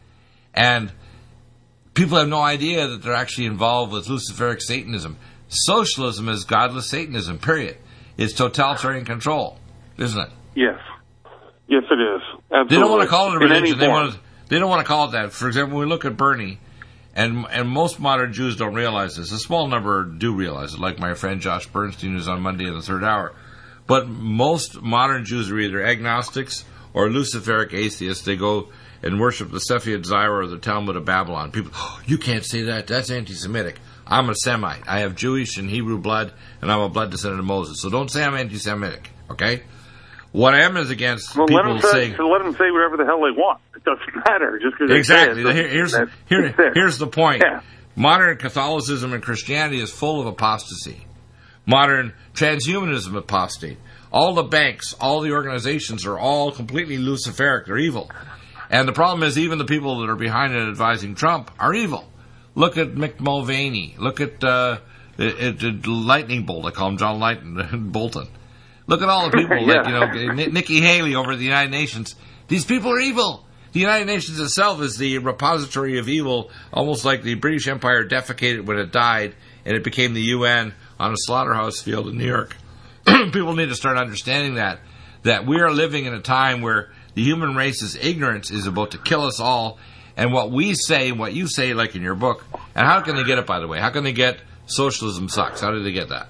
And people have no idea that they're actually involved with Luciferic Satanism. Socialism is godless Satanism, period. It's totalitarian control, isn't it? Yes. Yes, it is. Absolutely. They don't want to call it a religion. They, want to, form. they don't want to call it that. For example, when we look at Bernie, and and most modern Jews don't realize this. A small number do realize it, like my friend Josh Bernstein, who's on Monday in the third hour. But most modern Jews are either agnostics or Luciferic atheists. They go and worship the Sephirot Zaira or the Talmud of Babylon. People, oh, you can't say that. That's anti-Semitic. I'm a Semite. I have Jewish and Hebrew blood, and I'm a blood descendant of Moses. So don't say I'm anti-Semitic, okay? What I am is against well, people let them say, saying... So let them say whatever the hell they want. It doesn't matter. Just because exactly. They say it, here's, that's, here, that's here's the point. Yeah. Modern Catholicism and Christianity is full of apostasy. Modern transhumanism apostate. All the banks, all the organizations are all completely Luciferic. They're evil. And the problem is even the people that are behind it advising Trump are evil. Look at Mick Mulvaney. Look at uh, it, it, Lightning Bolt. I call him John Light- Bolton. Look at all the people, yeah. like, you know, Nikki Haley over at the United Nations. These people are evil. The United Nations itself is the repository of evil, almost like the British Empire defecated when it died, and it became the U N on a slaughterhouse field in New York. People need to start understanding that, that we are living in a time where the human race's ignorance is about to kill us all, and what we say, what you say, like in your book, and how can they get it, by the way? How can they get socialism sucks? How did they get that?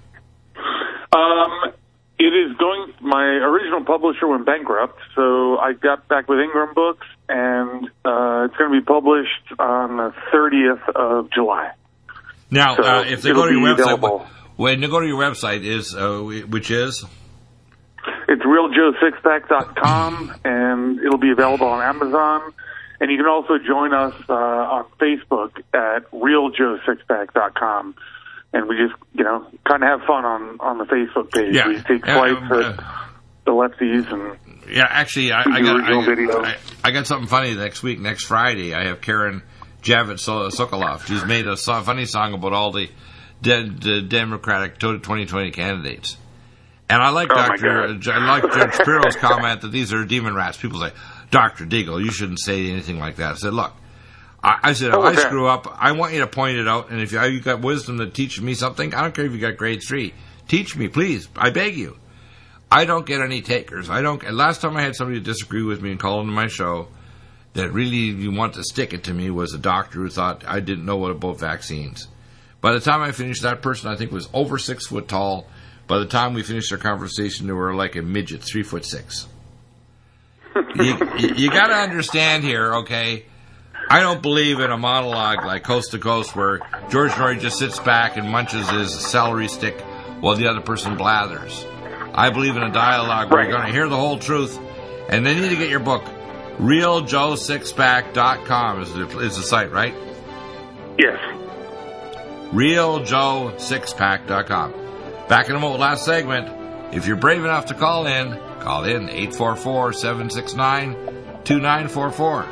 Um, it is going, my original publisher went bankrupt, so I got back with Ingram Books, and uh, it's going to be published on the thirtieth of July. Now, so uh, if they go to your website, available. when you go to your website, is uh, which is? It's real joe six pack dot com, and it'll be available on Amazon. And you can also join us uh, on Facebook at real joe six pack dot com. And we just, you know, kind of have fun on, on the Facebook page. Yeah. We take Yeah, flights um, uh, at the lefties and yeah, actually, I, I, do got, original I, video. I, I got something funny next week. Next Friday, I have Karen Javits Sokoloff. She's made a so- funny song about all the, de- the Democratic twenty twenty candidates. And I like Oh, Doctor I like Judge Shapiro's comment that these are demon rats. People say, Doctor Deagle, you shouldn't say anything like that. I said, look, I, I said, if Oh, I okay. screw up, I want you to point it out. And if you, you got wisdom to teach me something, I don't care if you got grade three. Teach me, please. I beg you. I don't get any takers. I don't. Last time I had somebody disagree with me and call into my show that really you want to stick it to me was a doctor who thought I didn't know what about vaccines. By the time I finished, that person I think was over six foot tall. By the time we finished our conversation, they were like a midget, three foot six. you you, you got to understand here, okay? I don't believe in a monologue like Coast to Coast where George Norrie just sits back and munches his celery stick while the other person blathers. I believe in a dialogue where Right. you're going to hear the whole truth, and then you need to get your book. real joe six pack dot com is the, is the site, right? Yes. real joe six pack dot com. Back in a moment, last segment. If you're brave enough to call in, call in eight four four, seven six nine, two nine four four.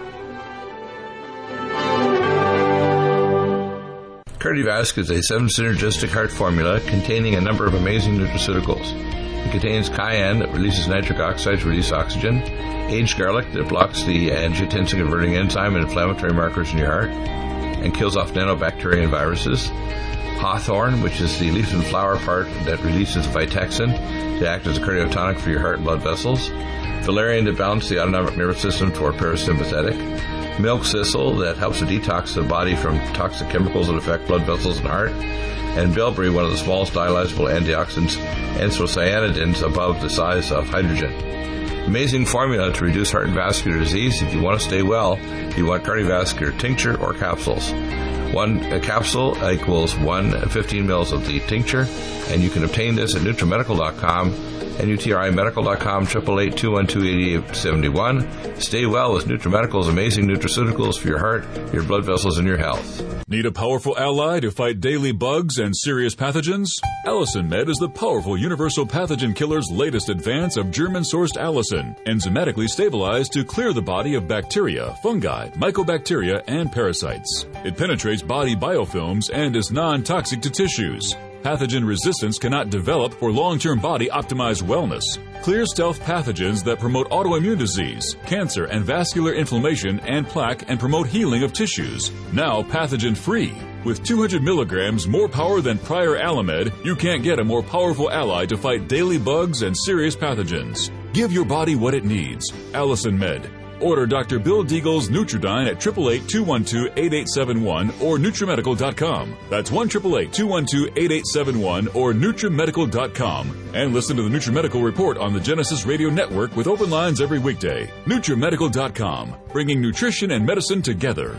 Cardiovasc is a seven-synergistic heart formula containing a number of amazing nutraceuticals. It contains cayenne that releases nitric oxide to release oxygen, aged garlic that blocks the angiotensin-converting enzyme and inflammatory markers in your heart and kills off nanobacteria and viruses, hawthorn, which is the leaf and flower part that releases Vitexin to act as a cardiotonic for your heart and blood vessels, valerian to balance the autonomic nervous system for parasympathetic, milk thistle that helps to detox the body from toxic chemicals that affect blood vessels and heart, and bilberry, one of the smallest dialyzable antioxidants, anthocyanidins above the size of hydrogen. Amazing formula to reduce heart and vascular disease. If you want to stay well, you want cardiovascular tincture or capsules. One a capsule equals one fifteen mils of the tincture, and you can obtain this at Nutrimedical dot com, N U T R I medical dot com, eight eight eight, two one two, eight eight seven one. Stay well with Nutrimedical's amazing nutraceuticals for your heart, your blood vessels, and your health. Need a powerful ally to fight daily bugs and serious pathogens? Allicin Med is the powerful universal pathogen killer's latest advance of German-sourced allicin, enzymatically stabilized to clear the body of bacteria, fungi, mycobacteria, and parasites. It penetrates body biofilms and is non-toxic to tissues. Pathogen resistance cannot develop for long-term body-optimized wellness. Clear stealth pathogens that promote autoimmune disease, cancer, and vascular inflammation and plaque and promote healing of tissues. Now pathogen-free. With two hundred milligrams more power than prior Alamed, you can't get a more powerful ally to fight daily bugs and serious pathogens. Give your body what it needs. Allicin Med. Order Doctor Bill Deagle's Nutridyne at eight eight eight, two one two, eight eight seven one or Nutrimedical dot com. That's one eight eight eight, two one two, eight eight seven one or Nutrimedical dot com. And listen to the Nutrimedical Report on the Genesis Radio Network with open lines every weekday. Nutrimedical dot com, bringing nutrition and medicine together.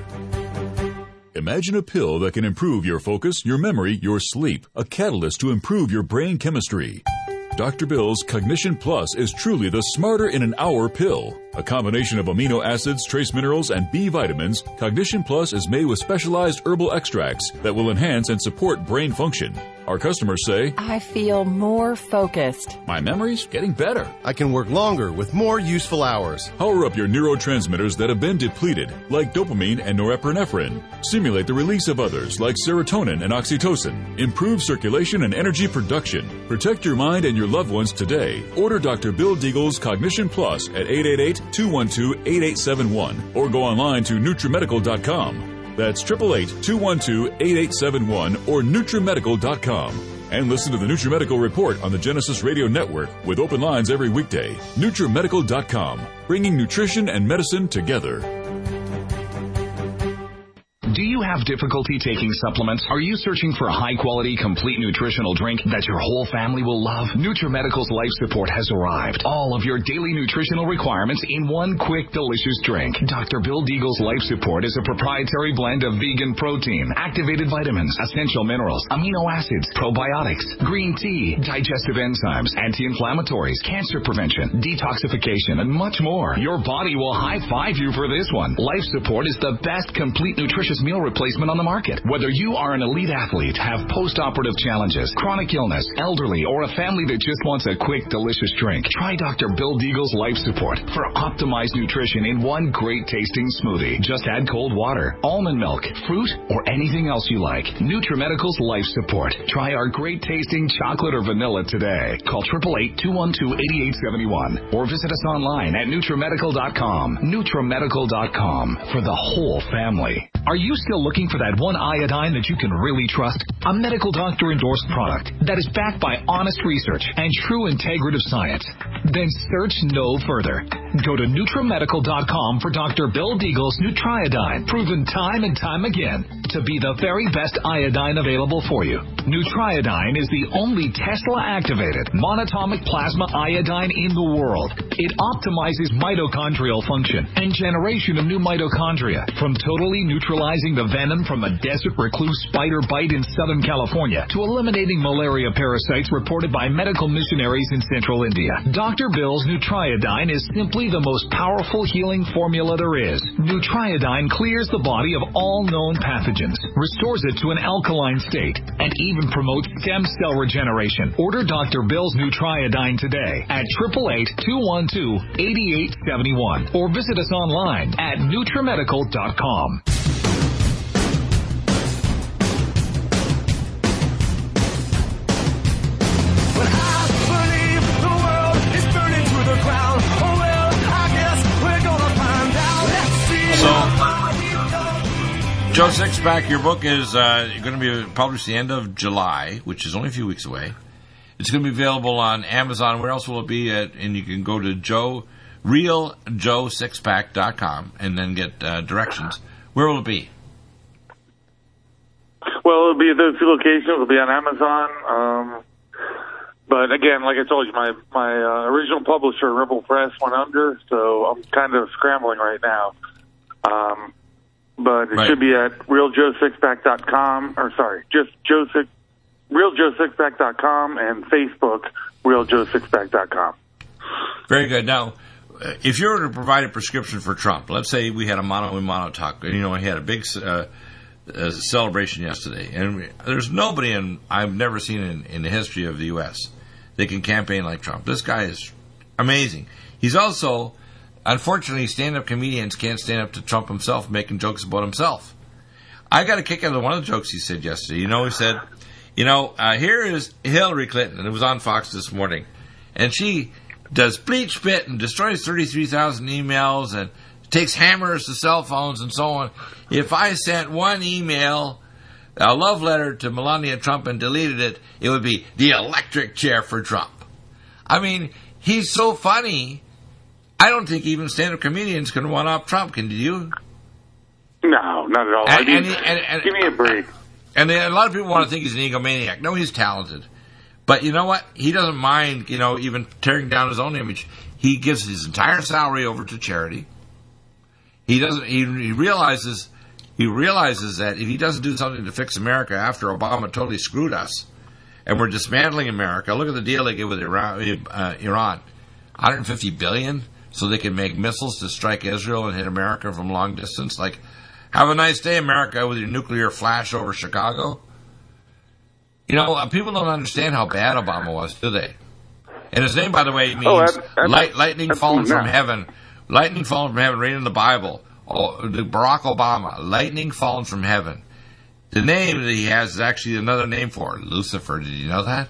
Imagine a pill that can improve your focus, your memory, your sleep, a catalyst to improve your brain chemistry. Doctor Bill's Cognition Plus is truly the smarter in an hour pill. A combination of amino acids, trace minerals, and B vitamins, Cognition Plus is made with specialized herbal extracts that will enhance and support brain function. Our customers say, I feel more focused. My memory's getting better. I can work longer with more useful hours. Power up your neurotransmitters that have been depleted, like dopamine and norepinephrine. Stimulate the release of others, like serotonin and oxytocin. Improve circulation and energy production. Protect your mind and your loved ones today. Order Doctor Bill Deagle's Cognition Plus at eight eight eight, two one two, eight eight seven one or go online to Nutrimedical dot com. That's eight eight eight, two one two, eight eight seven one or Nutrimedical dot com. And listen to the Nutrimedical Report on the Genesis Radio Network with open lines every weekday. Nutrimedical dot com, bringing nutrition and medicine together. Do you have difficulty taking supplements? Are you searching for a high-quality, complete nutritional drink that your whole family will love? Nutrimedical's Life Support has arrived. All of your daily nutritional requirements in one quick, delicious drink. Doctor Bill Deagle's Life Support is a proprietary blend of vegan protein, activated vitamins, essential minerals, amino acids, probiotics, green tea, digestive enzymes, anti-inflammatories, cancer prevention, detoxification, and much more. Your body will high-five you for this one. Life Support is the best complete nutritious meal replacement on the market. Whether you are an elite athlete, have post-operative challenges, chronic illness, elderly, or a family that just wants a quick, delicious drink, try Doctor Bill Deagle's Life Support for optimized nutrition in one great-tasting smoothie. Just add cold water, almond milk, fruit, or anything else you like. Nutrimedical's Life Support. Try our great-tasting chocolate or vanilla today. Call eight eight eight, two one two, eight eight seven one or visit us online at Nutrimedical dot com. Nutrimedical dot com for the whole family. Are you still looking for that one iodine that you can really trust? A medical doctor-endorsed product that is backed by honest research and true integrative science. Then search no further. Go to NutriMedical dot com for Doctor Bill Deagle's Nutriodine, proven time and time again to be the very best iodine available for you. Nutriodine is the only Tesla-activated monatomic plasma iodine in the world. It optimizes mitochondrial function and generation of new mitochondria, from totally neutralizing the venom from a desert recluse spider bite in Southern California to eliminating malaria parasites reported by medical missionaries in central India. Doctor Bill's Nutriodine is simply the most powerful healing formula there is. Nutriodine clears the body of all known pathogens, restores it to an alkaline state, and even promotes stem cell regeneration. Order Doctor Bill's Nutriodine today at eight eight eight, two one two, eight eight seven one or visit us online at NutriMedical dot com. Joe Sixpack, your book is uh, going to be published the end of July, which is only a few weeks away. It's going to be available on Amazon. Where else will it be? At, and you can go to Joe, real joe sixpack dot com and then get uh, directions. Where will it be? Well, it'll be at those two locations. It'll be on Amazon. Um, but again, like I told you, my my uh, original publisher, Rebel Press, went under, so I'm kind of scrambling right now. Um, but it right. should be at real joe sixpack dot com, or sorry, just Joe Six, real joe sixpack dot com and Facebook, real joe sixpack dot com. Very good. Now, if you were to provide a prescription for Trump, let's say we had a mono and mono talk, you know, we had a big uh, uh, celebration yesterday, and we, there's nobody in I've never seen in, in the history of the U S that can campaign like Trump. This guy is amazing. He's also, unfortunately, stand-up comedians can't stand up to Trump himself, making jokes about himself. I got a kick out of one of the jokes he said yesterday. You know, he said, you know, uh, here is Hillary Clinton, and it was on Fox this morning, and she does bleach spit and destroys thirty-three thousand emails and takes hammers to cell phones and so on. If I sent one email, a love letter to Melania Trump and deleted it, it would be the electric chair for Trump. I mean, he's so funny. I don't think even stand-up comedians can one-up Trump, can you? No, not at all. And, I mean, and, and, and, give me a break. And they, a lot of people want to think he's an egomaniac. No, he's talented. But you know what? He doesn't mind, you know, even tearing down his own image. He gives his entire salary over to charity. He doesn't. He, he realizes. He realizes that if he doesn't do something to fix America after Obama totally screwed us, and we're dismantling America. Look at the deal they get with Iran. Uh, Iran, one hundred fifty billion dollars, so they can make missiles to strike Israel and hit America from long distance. Like, have a nice day, America, with your nuclear flash over Chicago. You know, people don't understand how bad Obama was, do they? And his name, by the way, means oh, I'm, I'm, light, lightning I'm, falling from heaven. Lightning falling from heaven, right in the Bible. Oh, Barack Obama, lightning falling from heaven. The name that he has is actually another name for it, Lucifer. Did you know that?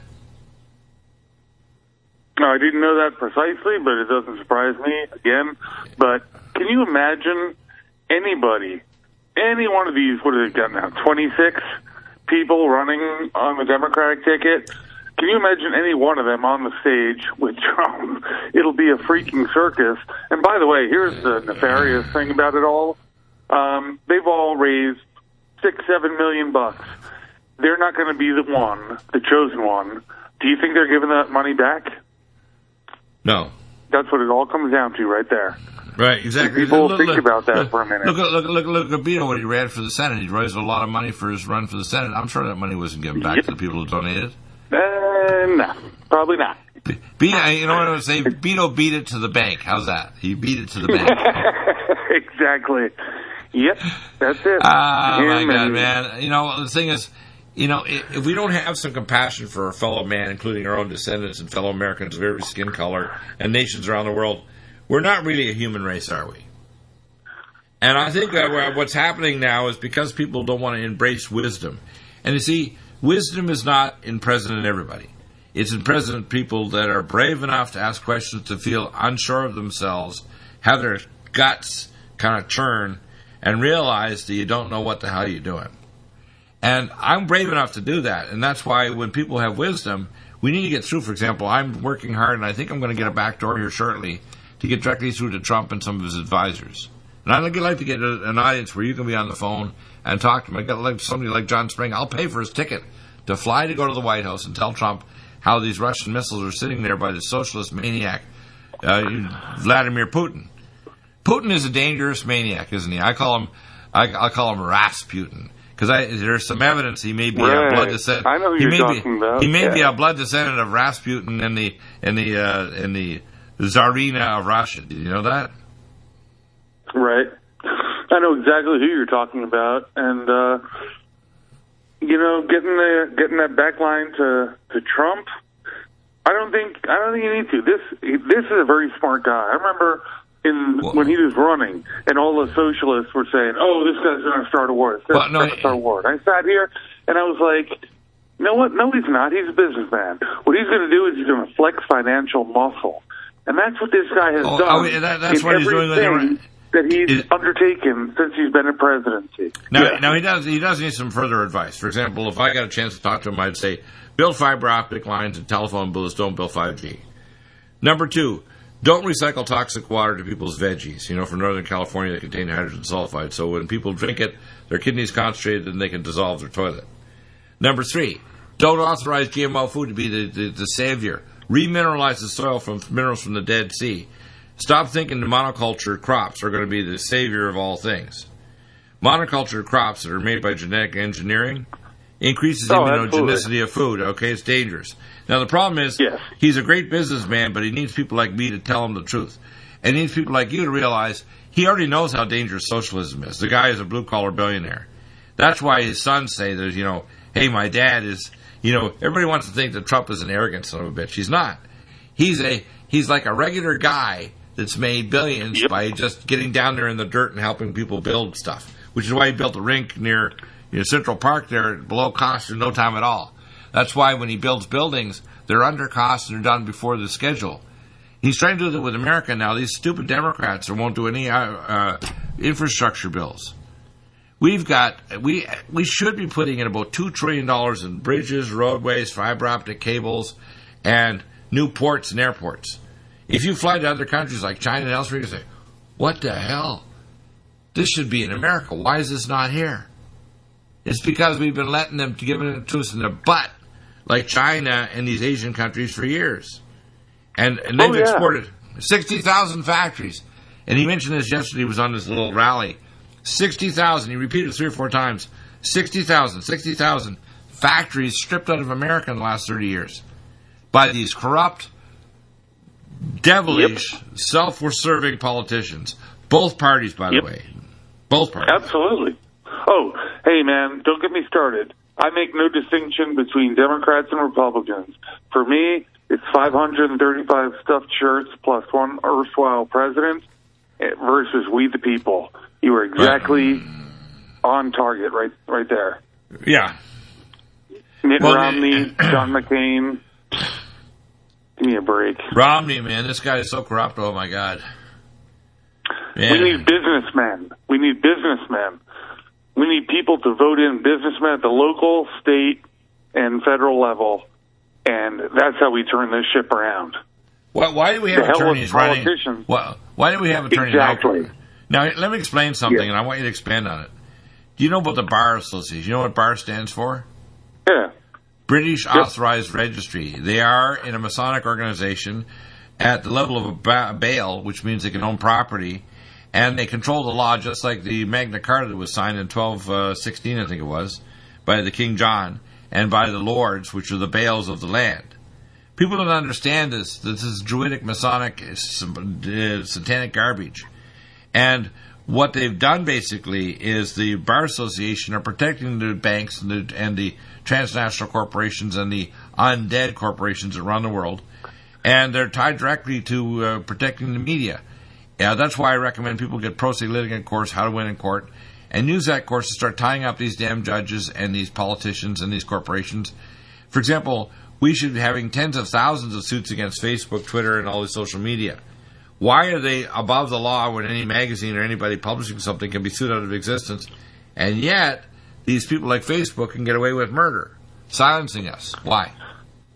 No, I didn't know that precisely, but it doesn't surprise me, again. But can you imagine anybody, any one of these, what have they got now, twenty-six people running on the Democratic ticket? Can you imagine any one of them on the stage with Trump? It'll be a freaking circus. And by the way, here's the nefarious thing about it all. Um, they've all raised six, seven million bucks. They're not going to be the one, the chosen one. Do you think they're giving that money back? No. That's what it all comes down to right there. Right, exactly. And people look, think look, about that look, for a minute. Look, look, look, look at Beto when he ran for the Senate. He raised a lot of money for his run for the Senate. I'm sure that money wasn't given back yep. to the people who donated. Uh, no, probably not. Be, you know what I would say? Beto beat it to the bank. How's that? He beat it to the bank. Exactly. Yep, that's it. Ah, oh, my God, man. You know, the thing is, you know, if we don't have some compassion for our fellow man, including our own descendants and fellow Americans of every skin color and nations around the world, we're not really a human race, are we? And I think that what's happening now is because people don't want to embrace wisdom. And you see, wisdom is not in present in everybody. It's in present people that are brave enough to ask questions, to feel unsure of themselves, have their guts kind of turn, and realize that you don't know what the hell you're doing. And I'm brave enough to do that. And that's why when people have wisdom, We need to get through, for example, I'm working hard, and I think I'm going to get a back door here shortly to get directly through to Trump and some of his advisors. And I'd like to get a, an audience where you can be on the phone and talk to him. I got like somebody like John Spring. I'll pay for his ticket to fly to go to the White House and tell Trump how these Russian missiles are sitting there by the socialist maniac, uh, Vladimir Putin. Putin is a dangerous maniac, isn't he? I call him, I, I call him Rasputin. Because there's some evidence he may be right. a blood descendant. I know who he you're may talking be, about. He may yeah. be a blood descendant of Rasputin and the and the uh, and the Tsarina of Russia. Did you know that? Right. I know exactly who you're talking about, and uh, you know, getting the getting that back line to to Trump. I don't think I don't think you need to. This this is a very smart guy. I remember. In, well, when he was running, and all the socialists were saying, "Oh, this guy's going to start a war. This guy's well, no, going to start a war." And I sat here, and I was like, "You know what? No, he's not. He's a businessman. What he's going to do is he's going to flex financial muscle, and that's what this guy has oh, done. Oh, that, that's in what he's doing. Everything that he's is, undertaken since he's been in presidency." Now, yeah. now he does. He does need some further advice. For example, if I got a chance to talk to him, I'd say, build fiber optic lines and telephone booths. Don't build five G. Number two. Don't recycle toxic water to people's veggies. You know, from Northern California, they contain hydrogen sulfide. So when people drink it, their kidneys concentrated and they can dissolve their toilet. Number three, don't authorize G M O food to be the, the, the savior. Remineralize the soil from minerals from the Dead Sea. Stop thinking the monoculture crops are going to be the savior of all things. Monoculture crops that are made by genetic engineering increases the oh, immunogenicity absolutely. of food. Okay, it's dangerous. Now, the problem is, yes. he's a great businessman, but he needs people like me to tell him the truth. And he needs people like you to realize he already knows how dangerous socialism is. The guy is a blue-collar billionaire. That's why his sons say that, you know, hey, my dad is, you know, everybody wants to think that Trump is an arrogant son of a bitch. He's not. He's a he's like a regular guy that's made billions yep. by just getting down there in the dirt and helping people build stuff, which is why he built a rink near you know, Central Park there below cost in no time at all. That's why when he builds buildings, they're under cost and they're done before the schedule. He's trying to do that with America now. These stupid Democrats won't do any uh, uh, infrastructure bills. We've got we we should be putting in about two trillion dollars in bridges, roadways, fiber optic cables, and new ports and airports. If you fly to other countries like China and elsewhere, you say, "What the hell? This should be in America. Why is this not here?" It's because we've been letting them giving it to us in the butt, like China and these Asian countries for years. And, and they've oh, yeah. exported sixty thousand factories. And he mentioned this yesterday. He was on this little rally. sixty thousand. He repeated it three or four times. sixty thousand. sixty thousand factories stripped out of America in the last thirty years by these corrupt, devilish, yep. self-serving politicians. Both parties, by yep. the way. Both parties. Absolutely. Oh, hey, man, don't get me started. I make no distinction between Democrats and Republicans. For me, it's five hundred thirty-five stuffed shirts plus one erstwhile president versus we the people. You are exactly right. on target right right there. Yeah. Mitt well, Romney, John McCain. Give me a break. Romney, man, this guy is so corrupt. Oh, my God. Man. We need businessmen. We need businessmen. We need people to vote in businessmen at the local, state, and federal level, and that's how we turn this ship around. Well, why do we have the attorneys running? Politicians. Well, why do we have attorneys? Exactly. Now, let me explain something, yeah. and I want you to expand on it. Do you know about the Bar Association? You know what BAR stands for? Yeah. British yep. Authorized Registry. They are in a Masonic organization at the level of a ba- bail, which means they can own property. And they control the law just like the Magna Carta that was signed in twelve sixteen, I think it was, by the King John, and by the Lords, which are the bails of the land. People don't understand this. This is Druidic, Masonic, satanic garbage. And what they've done, basically, is the Bar Association are protecting the banks and the, and the transnational corporations and the undead corporations around the world. And they're tied directly to uh, protecting the media. Yeah, that's why I recommend people get Pro Se Litigant course, How to Win in Court, and use that course to start tying up these damn judges and these politicians and these corporations. For example, we should be having tens of thousands of suits against Facebook, Twitter, and all the social media. Why are they above the law when any magazine or anybody publishing something can be sued out of existence? And yet, these people like Facebook can get away with murder, silencing us. Why?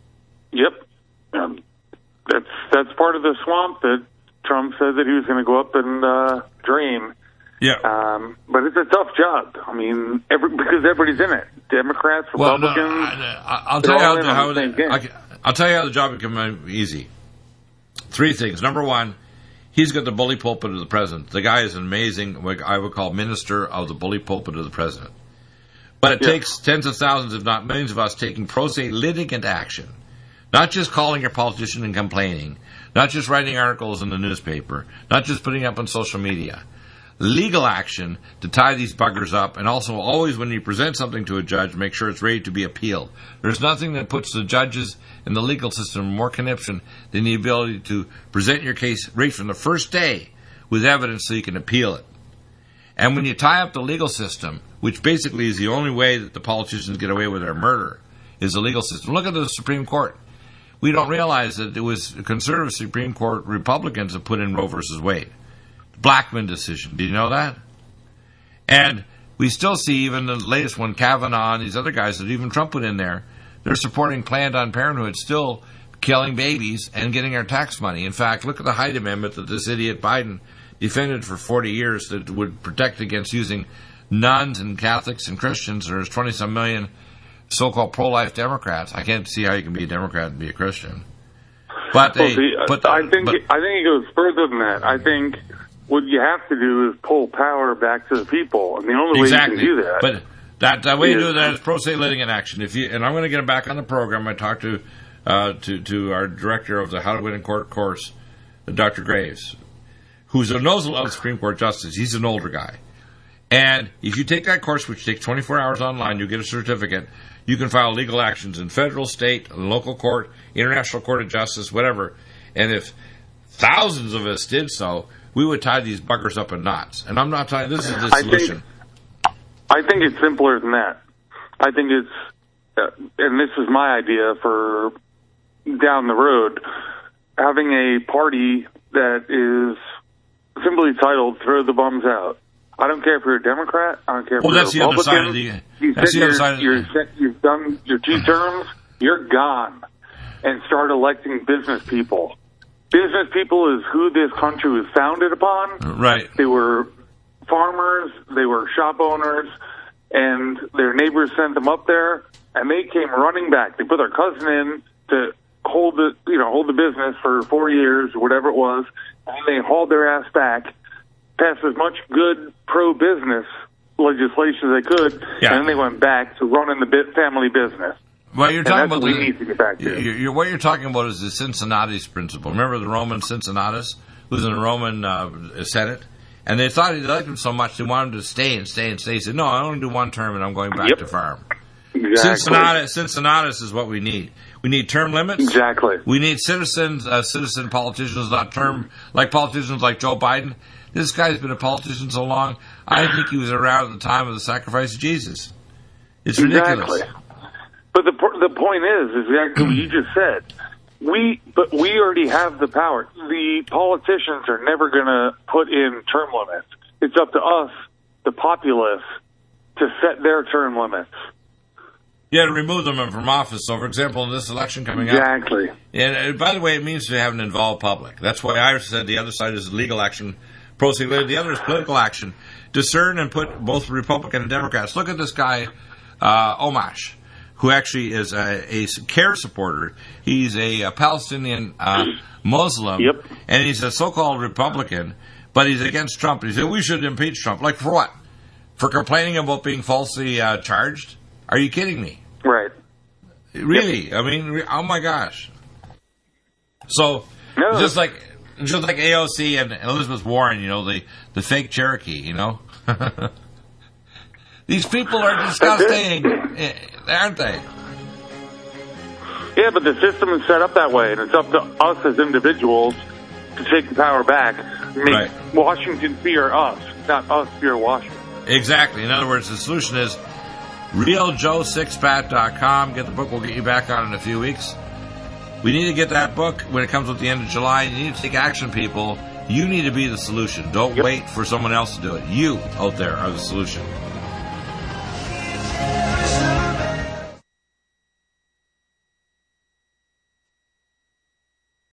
Yep. Um, that's that's part of the swamp that Trump said that he was going to go up and uh, drain. Yeah. Um, but it's a tough job. I mean, every, because everybody's in it. Democrats, Republicans. Well, no, I, I'll tell you how, how the, I'll tell you how the job became easy. Three things. Number one, he's got the bully pulpit of the president. The guy is an amazing, what I would call minister of the bully pulpit of the president. But it yeah. takes tens of thousands, if not millions of us, taking pro se litigant action. Not just calling your politician and complaining. Not just writing articles in the newspaper. Not just putting up on social media. Legal action to tie these buggers up, and also always when you present something to a judge, make sure it's ready to be appealed. There's nothing that puts the judges in the legal system more conniption than the ability to present your case right from the first day with evidence so you can appeal it. And when you tie up the legal system, which basically is the only way that the politicians get away with their murder, is the legal system. Look at the Supreme Court. We don't realize that it was conservative Supreme Court Republicans that put in Roe versus Wade. Blackmun decision. Do you know that? And we still see even the latest one, Kavanaugh and these other guys that even Trump put in there, they're supporting Planned Parenthood, still killing babies and getting our tax money. In fact, look at the Hyde Amendment that this idiot Biden defended for forty years that would protect against using nuns and Catholics and Christians. There's twenty-some million so-called pro-life Democrats. I can't see how you can be a Democrat and be a Christian. But they, well, see, but the, I think but, I think it goes further than that. I think what you have to do is pull power back to the people, and the only exactly. way you can do that. But that the way to do that is pro se litigant action. If you and I'm going to get him back on the program. I talked to uh, to to our director of the How to Win in Court course, Doctor Graves, who's a knows a lot of Supreme Court justice. He's an older guy, and if you take that course, which takes twenty-four hours online, you get a certificate. You can file legal actions in federal, state, local court, international court of justice, whatever. And if thousands of us did so, we would tie these buggers up in knots. And I'm not tying, this is the solution. I think, I think it's simpler than that. I think it's, uh, and this is my idea for down the road, having a party that is simply titled Throw the Bums Out. I don't care if you're a Democrat. I don't care if well, you're that's a Republican. The other side of the, you that's the other side of you're, the... You've done your two terms, you're gone. And start electing business people. Business people is who this country was founded upon. Right. They were farmers, they were shop owners, and their neighbors sent them up there, and they came running back. They put their cousin in to hold the, you know, hold the business for four years or whatever it was, and they hauled their ass back, passed as much good pro-business legislation as they could, yeah. and then they went back to running the bit family business. Well, you're talking about what we the, need to get back to. You're, you're, what you're talking about is the Cincinnatus principle. Remember the Roman Cincinnatus, who was in the Roman uh, Senate? And they thought he liked him so much they wanted him to stay and stay and stay. He said, no, I only do one term and I'm going back yep. to farm. Exactly. Cincinnatus, Cincinnatus is what we need. We need term limits. Exactly. We need citizens, uh, citizen politicians, not term, like politicians like Joe Biden. This guy's been a politician so long, I think he was around at the time of the sacrifice of Jesus. It's ridiculous. Exactly. But the the point is, is exactly what you just said. We, but we already have the power. The politicians are never going to put in term limits. It's up to us, the populace, to set their term limits. Yeah, to remove them from office. So, for example, in this election coming exactly. up. Exactly. And uh, by the way, it means to have an involved public. That's why I said the other side is legal action, pro se. The other is political action. Discern and put both Republican and Democrats. Look at this guy, uh, Omash, who actually is a, a CARE supporter. He's a, a Palestinian uh, Muslim, yep. and he's a so-called Republican, but he's against Trump. He said, we should impeach Trump. Like, for what? For complaining about being falsely uh, charged? Are you kidding me? Right. Really? Yep. I mean, re- oh my gosh. So, no. just like just like A O C and Elizabeth Warren, you know, the, the fake Cherokee, you know? These people are disgusting, aren't they? Yeah, but the system is set up that way, and it's up to us as individuals to take the power back. Make right. Washington fear us, not us fear Washington. Exactly. In other words, the solution is real joe six pat dot com. Get the book. We'll get you back on in a few weeks. We need to get that book when it comes at the end of July. You need to take action, people. You need to be the solution. Don't yep. wait for someone else to do it. You out there are the solution.